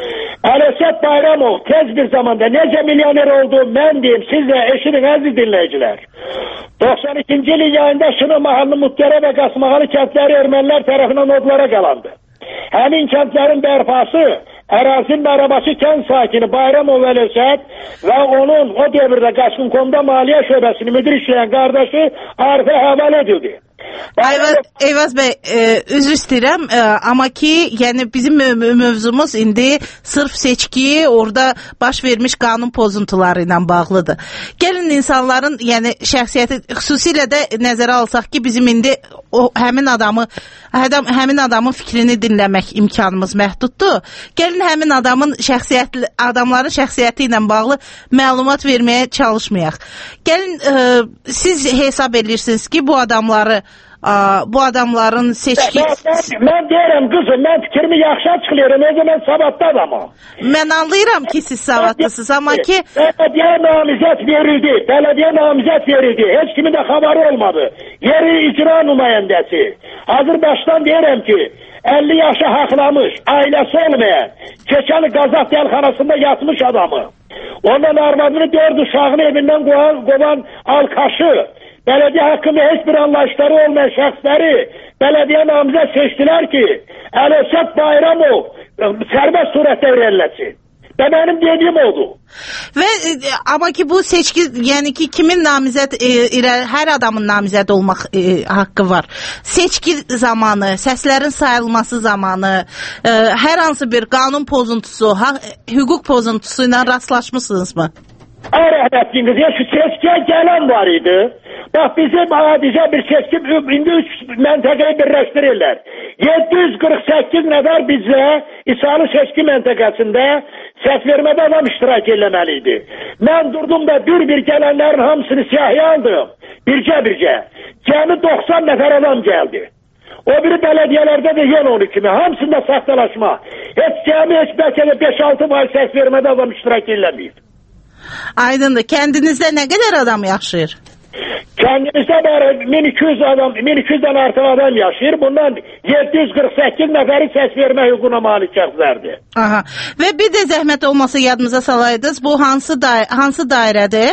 Ələksə Bayramov tez bir zamanda necə milyoner oldu mən deyim, siz də eşidin əziz dinləyicilər. doksan ikinci ilin yayında Şını Mahallı, Muttərə və Qasmağalı kəndləri ermənilər tərəfindən odlara qalandı. Həmin kəndlərin bərpası ərazinin arabası kənd sakini Bayramov Ələkət və onun o dövrdə Qaçqın.com'da maliyyə şöbəsini müdür işləyən qardaşı Arifə həvalə edildi. Ayvaz, Eyvaz bəy, e, üzr istəyirəm, e, amma ki, yəni bizim mövzumuz indi sırf seçki, orada baş vermiş qanun pozuntuları ilə bağlıdır. Gəlin insanların, yəni şəxsiyyəti xüsusilə də nəzərə alsaq ki, bizim indi o həmin adamı, hədam, həmin adamın fikrini dinləmək imkanımız məhduddur. Gəlin həmin adamın şəxsiyyətli, adamların şəxsiyyəti ilə bağlı məlumat verməyə çalışmayaq. Gəlin e, siz hesab edirsiniz ki, bu adamları Aa, bu adamların seçki... Ben, ben, ben deyirəm qızım, mən fikrimi yaxşı açıqlayıram, o zaman savadlı adamım. Mən anlayıram ki, siz savadlısınız, amma ki... Bələdiyyə namizət verildi, bələdiyyə namizət verildi, heç kimin də xəbəri olmadı. Yeri icra nümayəndəsi. Hazır başdan deyirəm ki, əlli yaşı haqlamış, ailəsi olmayan, keçəli Qazaq dəlxanasında yatmış adamı, ondan arvadını dörd uşağını evindən qovan, qovan alkaşı, belediye hakkında hiçbir anlayışları olmayan şəxsləri belediye namizət seçdilər ki, Ələkət Bayramov serbest surətdə verilsin. Və mənim dediyim oldu. Və amma ki bu seçki, yəni ki kimin namizət e, ilə hər adamın namizət olmaq e, haqqı var. Seçki zamanı, səslərin sayılması zamanı e, hər hansı bir qanun pozuntusu, ha, hüquq pozuntusu ilə rastlaşmısınızmı? Ərəhlətliyiniz, ya şu seçkiyə gələn var idi. Bak bizim adicə bir seçki, indi üç məntəqəyi birləşdirirlər. yeddi yüz qırx səkkiz nəfər bizə İsalı seçki məntəqəsində səs vermədə adam iştirak eləməliydi. Mən durdum da bir-bir gələnlərin hamısını siyahıya aldım. Bircə-bircə. Cəmi doxsan nəfər adam gəldi. O biri bələdiyyələrdə də yen onu kimi. Hamısında saxtalaşma. Heç cəmi heç bəlkə də beş altı faiz səs vermədə adam iştirak eləməyib. Aydındır. Kəndinizdə nə qədər adam yaşayır? Kendimizde bari bin iki yüz adam, bin iki yüzden artıq adam yaşayır. Bundan yeddi yüz qırx səkkiz nəfəri səs vermə hüququna malik şəxslərdir. Aha. Və bir də zəhmət olmasa yadınıza salaydınız, bu hansı da hansı dairədir?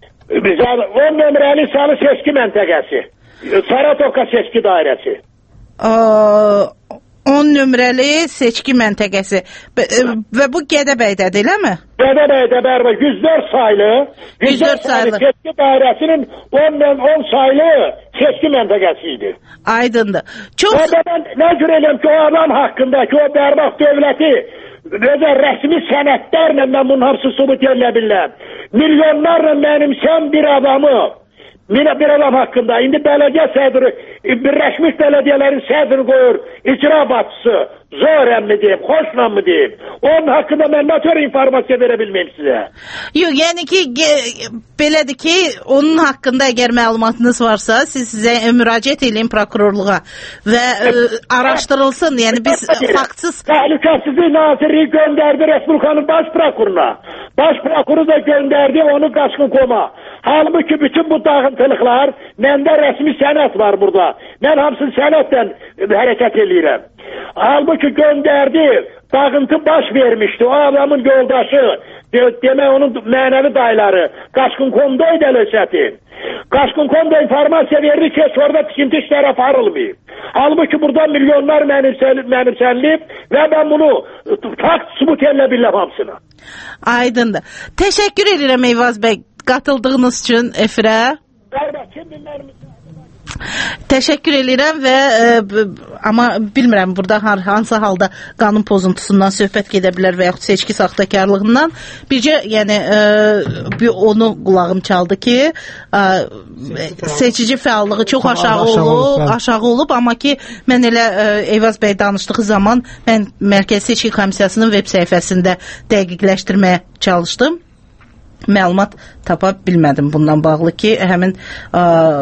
Bizə on nömrəli Salı seçki məntəqəsi. Saratoka seçki dairəsi. Aa, on nömrəli seçki məntəqəsi. Və bu Gədəbəydədir, eləmi? Gədəbəydə bərabər yüz dörd saylı, yüz dörd saylı seçki dairəsinin on saylı seçki məntəqəsi idi. Aydındır. Çox... Ben nə cür eləm ki, o adam haqqındakı o bərbaq dövləti özə rəsmi sənədlərlə mən bunun hamısı subut edilə biləm. Milyonlarla mənimsəm bir adamı, bir adam haqqında, indi bələdiyyə sədri, birləşmiş bələdiyyələrin sədri qoyur, icra başçısı, zorən mi deyim, xoşla mı deyim, onun haqqında mən nə tür informasiya verə bilməyim sizə? Yox, yəni ki, belədir ki, onun haqqında əgər məlumatınız varsa, siz sizə müraciət edin prokurorluğa və ə, araşdırılsın, yəni biz faktsız... Təhlükəsizlik Nazirliyi göndərdi Respublikanın baş prokuruna, baş prokuror da göndərdi onu Qaçqın.com'a. Halbuki bütün bu dağıntılıqlar, məndə rəsmi sənət var burada. Mən hamısını sənətdən hərəkət edirəm. Halbuki göndərdi, dağıntı baş vermişdi. O adamın yoldaşı, demək onun mənəvi dayıları, Qaçqın.com'da idəlösəti. Qaçqın.com'da informasiya verdi ki, orada tikinti işləri aparılmayıb. Halbuki burada milyonlar mənimsənliyib və mən bunu fakt subut elə biləm hamısını. Aydındır. Təşəkkür edirəm Eyvaz bəy, qatıldığınız üçün efirə. Təşəkkür edirəm və ə, amma bilmirəm burada har, hansı halda qanun pozuntusundan söhbət gedə bilər və yaxud seçki saxtakarlığından. Bircə, yəni ə, bir onu qulağım çaldı ki, ə, seçici fəallığı çox aşağı, aşağı olub, olub aşağı olub, amma ki mən elə ə, Eyvaz bəy danışdığı zaman mən Mərkəzi Seçki Komissiyasının veb səhifəsində dəqiqləşdirməyə çalışdım. Məlumat tapa bilmədim bundan bağlı ki, həmin ə,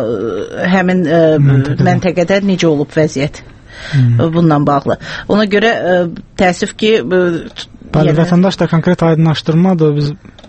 həmin ə, məntəqədə. məntəqədə necə olub vəziyyət hmm. bundan bağlı. Ona görə ə, təəssüf ki, bəli, yəni, vətəndaş da konkret aydınlaşdırmadı, biz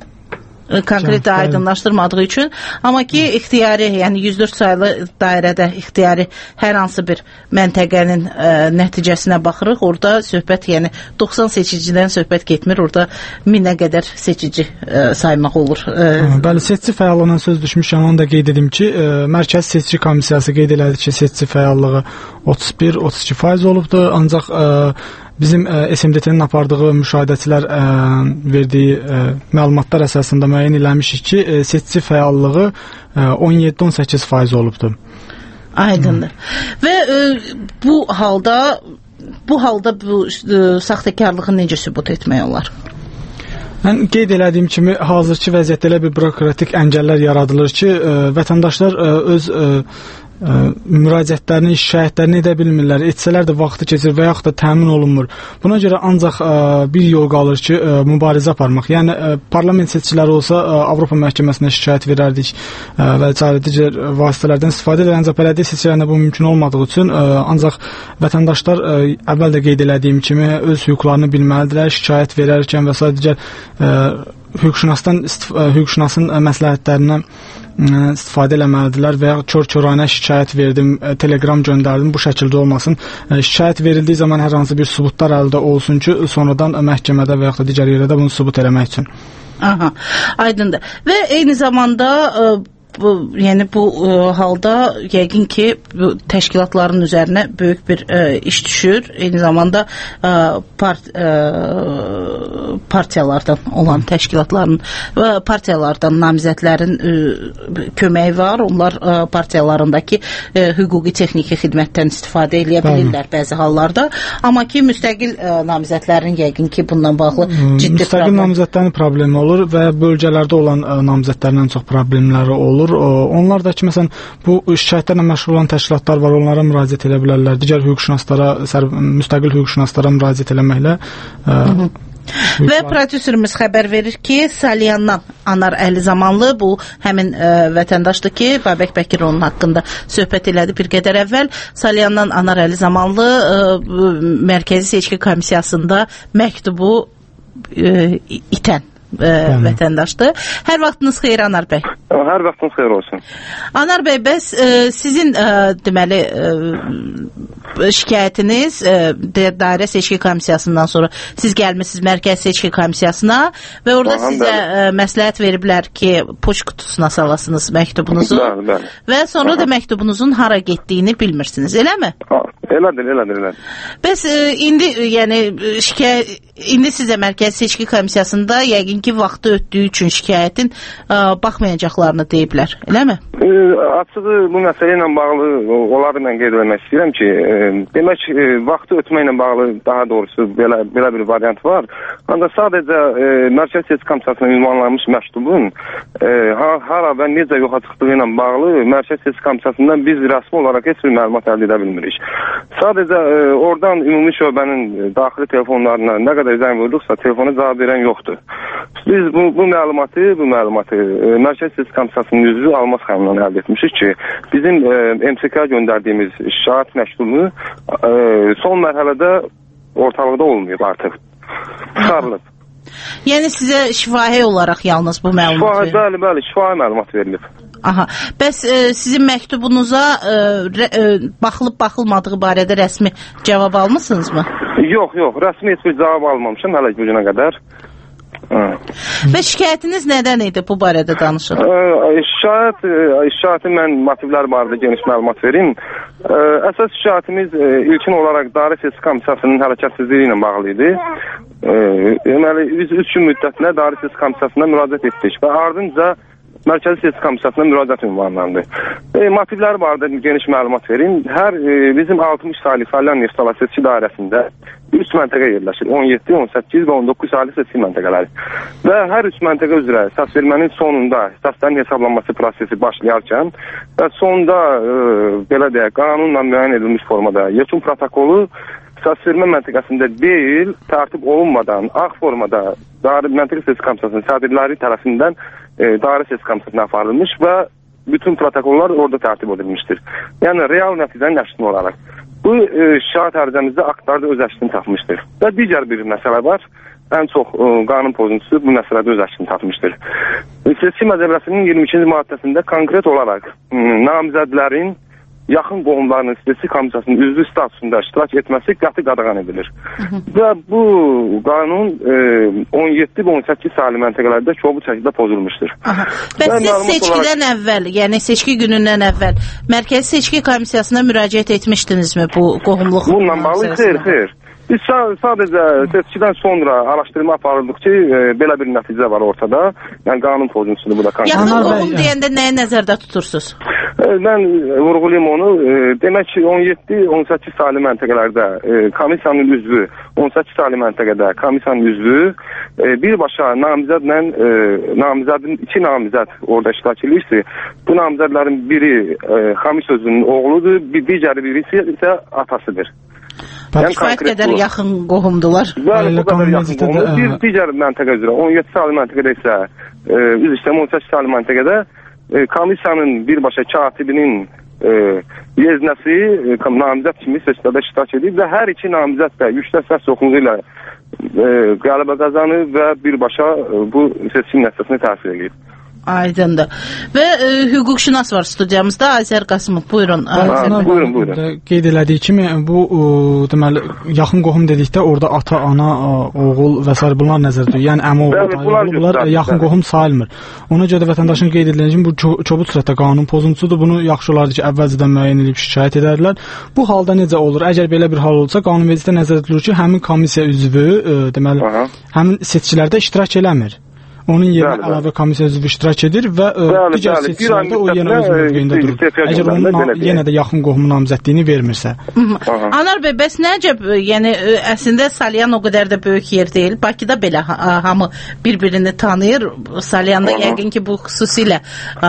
konkret aydınlaşdırmadığı üçün, amma ki ixtiyari, yəni yüz dörd saylı dairədə ixtiyari hər hansı bir məntəqənin ə, nəticəsinə baxırıq. Orada söhbət, yəni doxsan seçicidən söhbət getmir. Orada minə qədər seçici ə, saymaq olur. Ə, Bəli, seçici fəallığından söz düşmüşkən onu da qeyd edim ki, ə, Mərkəzi Seçki Komissiyası qeyd elədi ki, seçici fəallığı otuz bir otuz iki faiz olubdur. Ancaq ə, bizim ə, S M D T-nin apardığı müşahidəçilər ə, verdiyi ə, məlumatlar əsasında müəyyən eləmişik ki, ə, seçici fəallığı ə, on yeddi on səkkiz faiz olubdur. Aydındır. Və ə, bu halda bu halda bu ə, saxtakarlığı necə sübut etmək olar? Mən qeyd elədiyim kimi hazırki vəziyyətdə elə bir bürokratik əngəllər yaradılır ki, ə, vətəndaşlar ə, öz ə, ə, müraciətlərini, şikayətlərini edə bilmirlər. Etsələr də vaxtı keçir və yaxud da təmin olunmur. Buna görə ancaq ə, bir yol qalır ki, ə, mübarizə aparmaq. Yəni ə, parlament seçkiləri olsa ə, Avropa məhkəməsinə şikayət verərdik ə, və çarə digər vasitələrdən istifadə edər. Ancaq bələdiyyə seçkilərində bu mümkün olmadığı üçün ə, ancaq vətəndaşlar ə, əvvəl də qeyd elədiyim kimi öz hüquqlarını bilməlidirlər. Şikayət verərkən və s. digər ə, hüquqşünasdan hüquqşünasın məsləhətlərindən istifadə eləməlidirlər və ya kör-körənə şikayət verdim, telegram göndərdim, bu şəkildə olmasın. Şikayət verildiyi zaman hər hansı bir sübutlar əldə olsun ki, sonradan məhkəmədə və ya da digər yerdə bunu sübut eləmək üçün. Aha, aydındır. Və eyni zamanda ə, bu, yəni bu ə, halda yəqin ki bu, təşkilatların üzərinə böyük bir ə, iş düşür. Eyni zamanda ə, part, ə, partiyalardan olan təşkilatların və partiyalardan namizədlərin ə, köməyi var. Onlar ə, partiyalarındakı ə, hüquqi texniki xidmətdən istifadə edə bilirlər bəzi hallarda. Amma ki müstəqil ə, namizədlərin yəqin ki bundan bağlı ciddi müstəqil problem. namizədlərin problemi olur və bölgələrdə olan ə, namizədlərdən çox problemləri olur. Onlar da ki, məsələn, bu şikayətlərlə məşğul olan təşkilatlar var, onlara müraciət edə bilərlər. Digər hüquqşünaslara, müstəqil hüquqşünaslara müraciət eləməklə. Ə, və prodüserimiz xəbər verir ki, Salyandan Anar Əlizamanlı, bu həmin ə, vətəndaşdır ki, Babək Bəkir onun haqqında söhbət elədi bir qədər əvvəl. Salyandan Anar Əlizamanlı ə, Mərkəzi Seçki Komissiyasında məktubu ə, itən Ə, vətəndaşdır. Hər vaxtınız xeyir Anar bəy. Hər vaxtınız xeyir olsun. Anar bəy, bəs ə, sizin ə, deməli ə, şikayətiniz ə, dairə seçki komissiyasından sonra siz gəlmisiniz Mərkəzi Seçki Komissiyasına və orada Aha, sizə ə, məsləhət veriblər ki, poçt qutusuna salasınız məktubunuzu bəli, bəli. Və sonra Aha. da məktubunuzun hara getdiyini bilmirsiniz, eləmi? Elədir, elədir, elədir. Bəs ə, indi yəni şikayət indi sizə Mərkəzi Seçki Komissiyasında yəqin ki vaxtı ötdüyü üçün şikayətin ə, baxmayacaqlarını deyiblər, eləmi? E, açığı bu məsələ ilə bağlı onlarla qeyd etmək istəyirəm ki, e, demək e, vaxtı ötməklə bağlı daha doğrusu belə belə bir variant var. Ancaq sadəcə e, Mərkəzi Seçki Komissiyasına ünvanlanmış məktubun e, hara və necə yoxa çıxdığı ilə bağlı Mərkəzi Seçki Komissiyasından biz rəsmi olaraq heç bir məlumat əldə edə bilmirik. Sadəcə e, oradan ümumi şöbənin daxili telefonlarına nə qədər zəng vurduqsa telefona cavab verən yoxdur. Biz bu, bu məlumatı, bu məlumatı e, Mərkəzi Seçki Komissiyasının üzvü Almaz xanımdan əldə etmişik ki, bizim e, M S K-ya göndərdiyimiz şikayət məktubu e, son mərhələdə ortalıqda olmayıb artıq. Çıxarılıb. Yəni sizə şifahi olaraq yalnız bu məlumat verilib? Bəli, bəli, şifahi məlumat verilib. Aha. Bəs e, sizin məktubunuza e, e, baxılıb-baxılmadığı barədə rəsmi cavab almısınızmı? Yox, yox, rəsmi heç bir cavab almamışam hələ bu günə qədər. Hı. Və şikayətiniz nədən idi, bu barədə danışın? Ə, şikayət, şikayətin mən motivlər barədə geniş məlumat verim. Ə, əsas şikayətimiz ə, ilkin olaraq Dairə Seçki Komissiyasının hərəkətsizliyi ilə bağlı idi. Ə, deməli, biz üç gün müddətinə Dairə Seçki Komissiyasına müraciət etdik və ardınca Mərkəzi Seçki Komissiyasına müraciət ünvanlandı. E, motivləri barədə geniş məlumat verin. Hər e, bizim altmış saylı Salyan Neftçala seçki dairəsində üç məntəqə yerləşir. on yeddi, on səkkiz və on doqquz saylı seçki məntəqələri. Və hər üç məntəqə üzrə səs vermənin sonunda səslərin hesablanması prosesi başlayarkən və sonunda e, belə deyək, qanunla müəyyən edilmiş formada yekun protokolu səs vermə məntəqəsində deyil, tərtib olunmadan, ağ formada dairə məntəqə seçki komissiyasının sədrləri tərəfindən e, dairə seçki komissiyasına aparılmış və bütün protokollar orada tərtib edilmişdir. Yəni real nəticənin əksini olaraq. Bu e, şahid ərizəmizdə aktlarda öz əksini tapmışdır. Və digər bir məsələ var. Ən çox e, qanun pozuntusu bu məsələdə öz əksini tapmışdır. Seçki məcəlləsinin iyirmi ikinci maddəsində konkret olaraq e, namizədlərin yaxın qohumlarının seçki komissiyasının üzvü statusunda iştirak etməsi qəti qadağan edilir. Hı -hı. Və bu qanun e, on yeddi və on səkkiz saylı məntəqələrdə kobud şəkildə pozulmuşdur. Aha. Bəs siz seçkidən olarak... əvvəl, yəni seçki günündən əvvəl Mərkəzi Seçki Komissiyasına müraciət etmişdinizmi bu qohumluq? Bununla bağlı xeyr, xeyr. Biz sadəcə seçkidən sonra araşdırma aparırdıq ki, e, belə bir nəticə var ortada. Yəni qanun pozuntusudur bu da. Yaxın qohum deyəndə nəyə nəzərdə tutursunuz? E, mən vurğulayım onu. E, demək ki, on yeddi on səkkiz saylı məntəqələrdə e, komissiyanın üzvü, on səkkiz saylı məntəqədə komissiyanın üzvü e, birbaşa namizədlə e, namizədin iki namizəd orada iştirak edirsə, bu namizədlərin biri e, komissiya üzvünün oğludur, bir digəri birisi isə atasıdır. Yəni, kifayət qədər bu. Yaxın qohumdular. Bəli, bu qədər yaxın qohumdur. Bir digər məntəqə üzrə, on yeddi saylı məntəqədə isə, e, üzr istəyirəm, on səkkiz saylı məntəqədə e, komissiyanın birbaşa katibinin e, yeznəsi e, namizəd kimi seçkilərdə iştirak edir və hər iki namizəd də yüksək səs çoxluğu ilə e, qələbə qazanır və birbaşa e, bu seçki nəticəsinə təsir edir. Aydındır. Və e, hüquqşünas var studiyamızda, Azər Qasımov. Buyurun. Ha, buyurun, buyurun. Qeyd elədiyi kimi bu o, deməli yaxın qohum dedikdə orada ata, ana, oğul və s. bunlar nəzərdə tutulur. Yəni əmi oğul, bəli, bunlar, bunlar yaxın qohum sayılmır. Ona görə də vətəndaşın qeyd edildiyi kimi bu kobud sürətdə qanun pozuntusudur. Bunu yaxşı olardı ki, əvvəlcədən müəyyən edib şikayət edərdilər. Bu halda necə olur? Əgər belə bir hal olsa, qanunvericilikdə nəzərdə tutulur ki, həmin komissiya üzvü e, deməli Aha. həmin seçkilərdə iştirak eləmir. Onun yerinə əlavə komissiya üzvü iştirak edir və bəli, digər bəli. seçkilərdə o yenə öz mövqeyində durur. Əgər onun yenə də yaxın qohumun namizədliyini vermirsə. Anar bəy, bəs nəcəb, yəni əslində Salyan o qədər də böyük yer deyil. Bakıda belə hamı bir-birini tanıyır. Salyanda Aha. yəqin ki, bu xüsusilə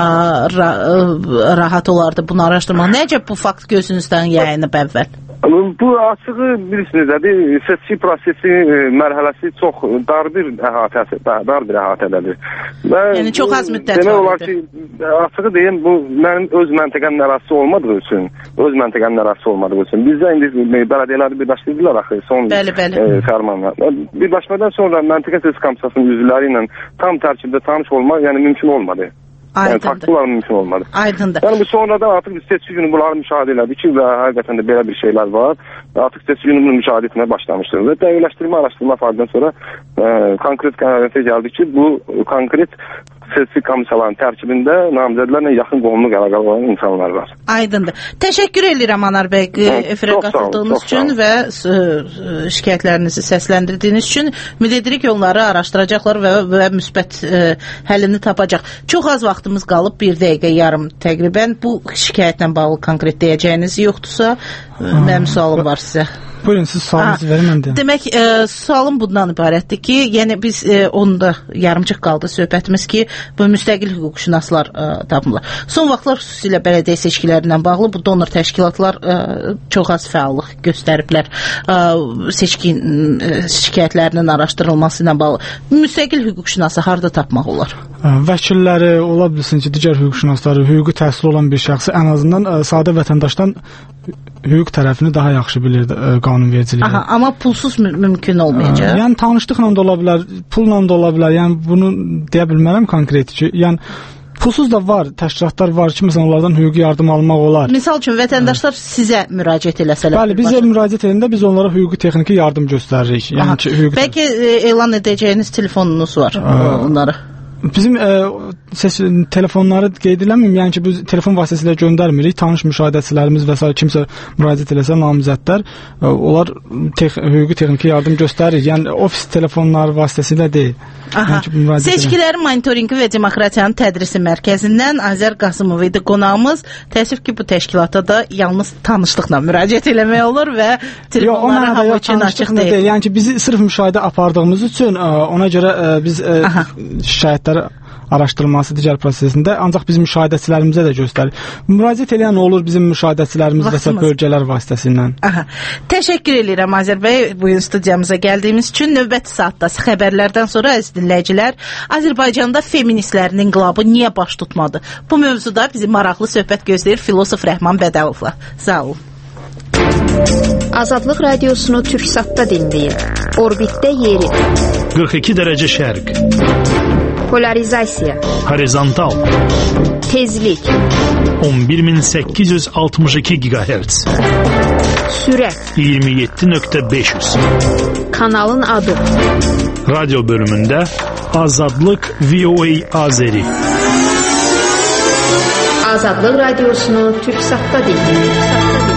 ra rahat olardı bunu araşdırmaq. Nəcəb bu fakt gözünüzdən yayınıb əvvəl? Bu açığı bilirsiniz, seçki prosesi e, mərhələsi çox dar bir əhatəsi, dar bir əhatədədir. Və yəni çox az müddət demək olar ki, açığı deyim, bu mənim öz məntəqəmin ərazisi olmadığı üçün, öz məntəqəmin ərazisi olmadığı üçün. Bizdə indi bələdiyyələri birləşdirdilər axı son bəli, bəli. E, fərmanla. Birləşmədən sonra məntəqə seçki komissiyasının üzvləri ilə tam tərkibdə tanış olmaq yəni mümkün olmadı. Yəni, faktlar mümkün olmadı. Aydındır. Yəni, bu sonradan artıq biz seçki günü bunları müşahidə elədik ki, və həqiqətən də belə bir şeylər var. Artıq seçki günü bunu müşahidə etməyə başlamışdır. Və dəqiqləşdirmə, araşdırma fərqdən sonra e, konkret qənarətə gəldik ki, bu konkret seçki komissiyalarının tərkibində namizədlərlə yaxın qohumluq əlaqəli olan insanlar var. Aydındır. Təşəkkür edirəm Anar bəy efirə qatıldığınız üçün və şikayətlərinizi səsləndirdiyiniz üçün. Ümid edirik ki, onları araşdıracaqlar və, və müsbət ə, həlini tapacaq. Çox az vaxtımız qalıb, bir dəqiqə yarım təqribən. Bu şikayətlə bağlı konkret deyəcəyiniz yoxdursa, mənim sualım var sizə. Buyurun, siz sualınızı verin, mən deyəm. Demək, e, sualım bundan ibarətdir ki, yəni biz e, onda yarımcıq qaldı söhbətimiz ki, bu müstəqil hüquqşünaslar e, tapmırlar. Son vaxtlar xüsusilə bələdiyyə seçkilərindən bağlı bu donor təşkilatlar e, çox az fəallıq göstəriblər. E, seçki e, şikayətlərinin araşdırılması ilə bağlı. Müstəqil hüquqşünası harda tapmaq olar? Vəkilləri, ola bilsin ki, digər hüquqşünasları, hüquqi təhsil olan bir şəxsi ən azından ə, sadə vətəndaşdan hüquq tərəfini daha yaxşı bilir ə, qanunvericiliyi. Aha, amma pulsuz mü mümkün olmayacaq. Ə, yəni tanışlıqla da ola bilər, pulla da ola bilər. Yəni bunu deyə bilmərəm konkret ki, yəni pulsuz da var, təşkilatlar var ki, məsələn onlardan hüquqi yardım almaq olar. Misal üçün vətəndaşlar Hı. sizə müraciət eləsələr. Bəli, bizə müraciət edəndə biz onlara hüquqi texniki yardım göstəririk. Yəni ki, hüquqi Bəlkə e, elan edəcəyiniz telefonunuz var Aa. onlara. Bizim ə, səs telefonları qeyd eləməyim, yəni ki, biz telefon vasitəsilə göndərmirik. Tanış müşahidəçilərimiz və s. kimsə müraciət eləsə namizədlər, ə, onlar tex hüquqi texniki yardım göstərir. Yəni ofis telefonları vasitəsilə deyil. Aha. Yəni, seçkilərin monitorinqi və demokratiyanın tədrisi mərkəzindən Azər Qasımov idi qonağımız. Təəssüf ki, bu təşkilata da yalnız tanışlıqla müraciət eləmək olur və telefonları hamı üçün açıq deyil. deyil. Yəni ki, bizi sırf müşahidə apardığımız üçün ə, ona görə ə, biz ə, şikayətləri araşdırılması digər prosesində ancaq bizim müşahidəçilərimizə də göstərir. Müraciət edən olur bizim müşahidəçilərimiz və bölgələr vasitəsilə. Aha. Təşəkkür edirəm Azər bəy, bugün studiyamıza gəldiyimiz üçün. Növbəti saatda xəbərlərdən sonra əziz dinləyicilər, Azərbaycanda feministlərin inqilabı niyə baş tutmadı? Bu mövzuda bizi maraqlı söhbət gözləyir filosof Rəhman Bədəlovla. Sağ olun. Azadlıq radiosunu Türksatda dinləyin. Orbitdə yeri. qırx iki dərəcə şərq. Polarizasiya. Horizontal. Tezlik. on bir min səkkiz yüz altmış iki gigahertz. Sürət. iyirmi yeddi nöqtə beş yüz. Kanalın adı. Radyo bölümündə Azadlıq V O A Azeri. Azadlıq radiosunu Türksatda dinləyin.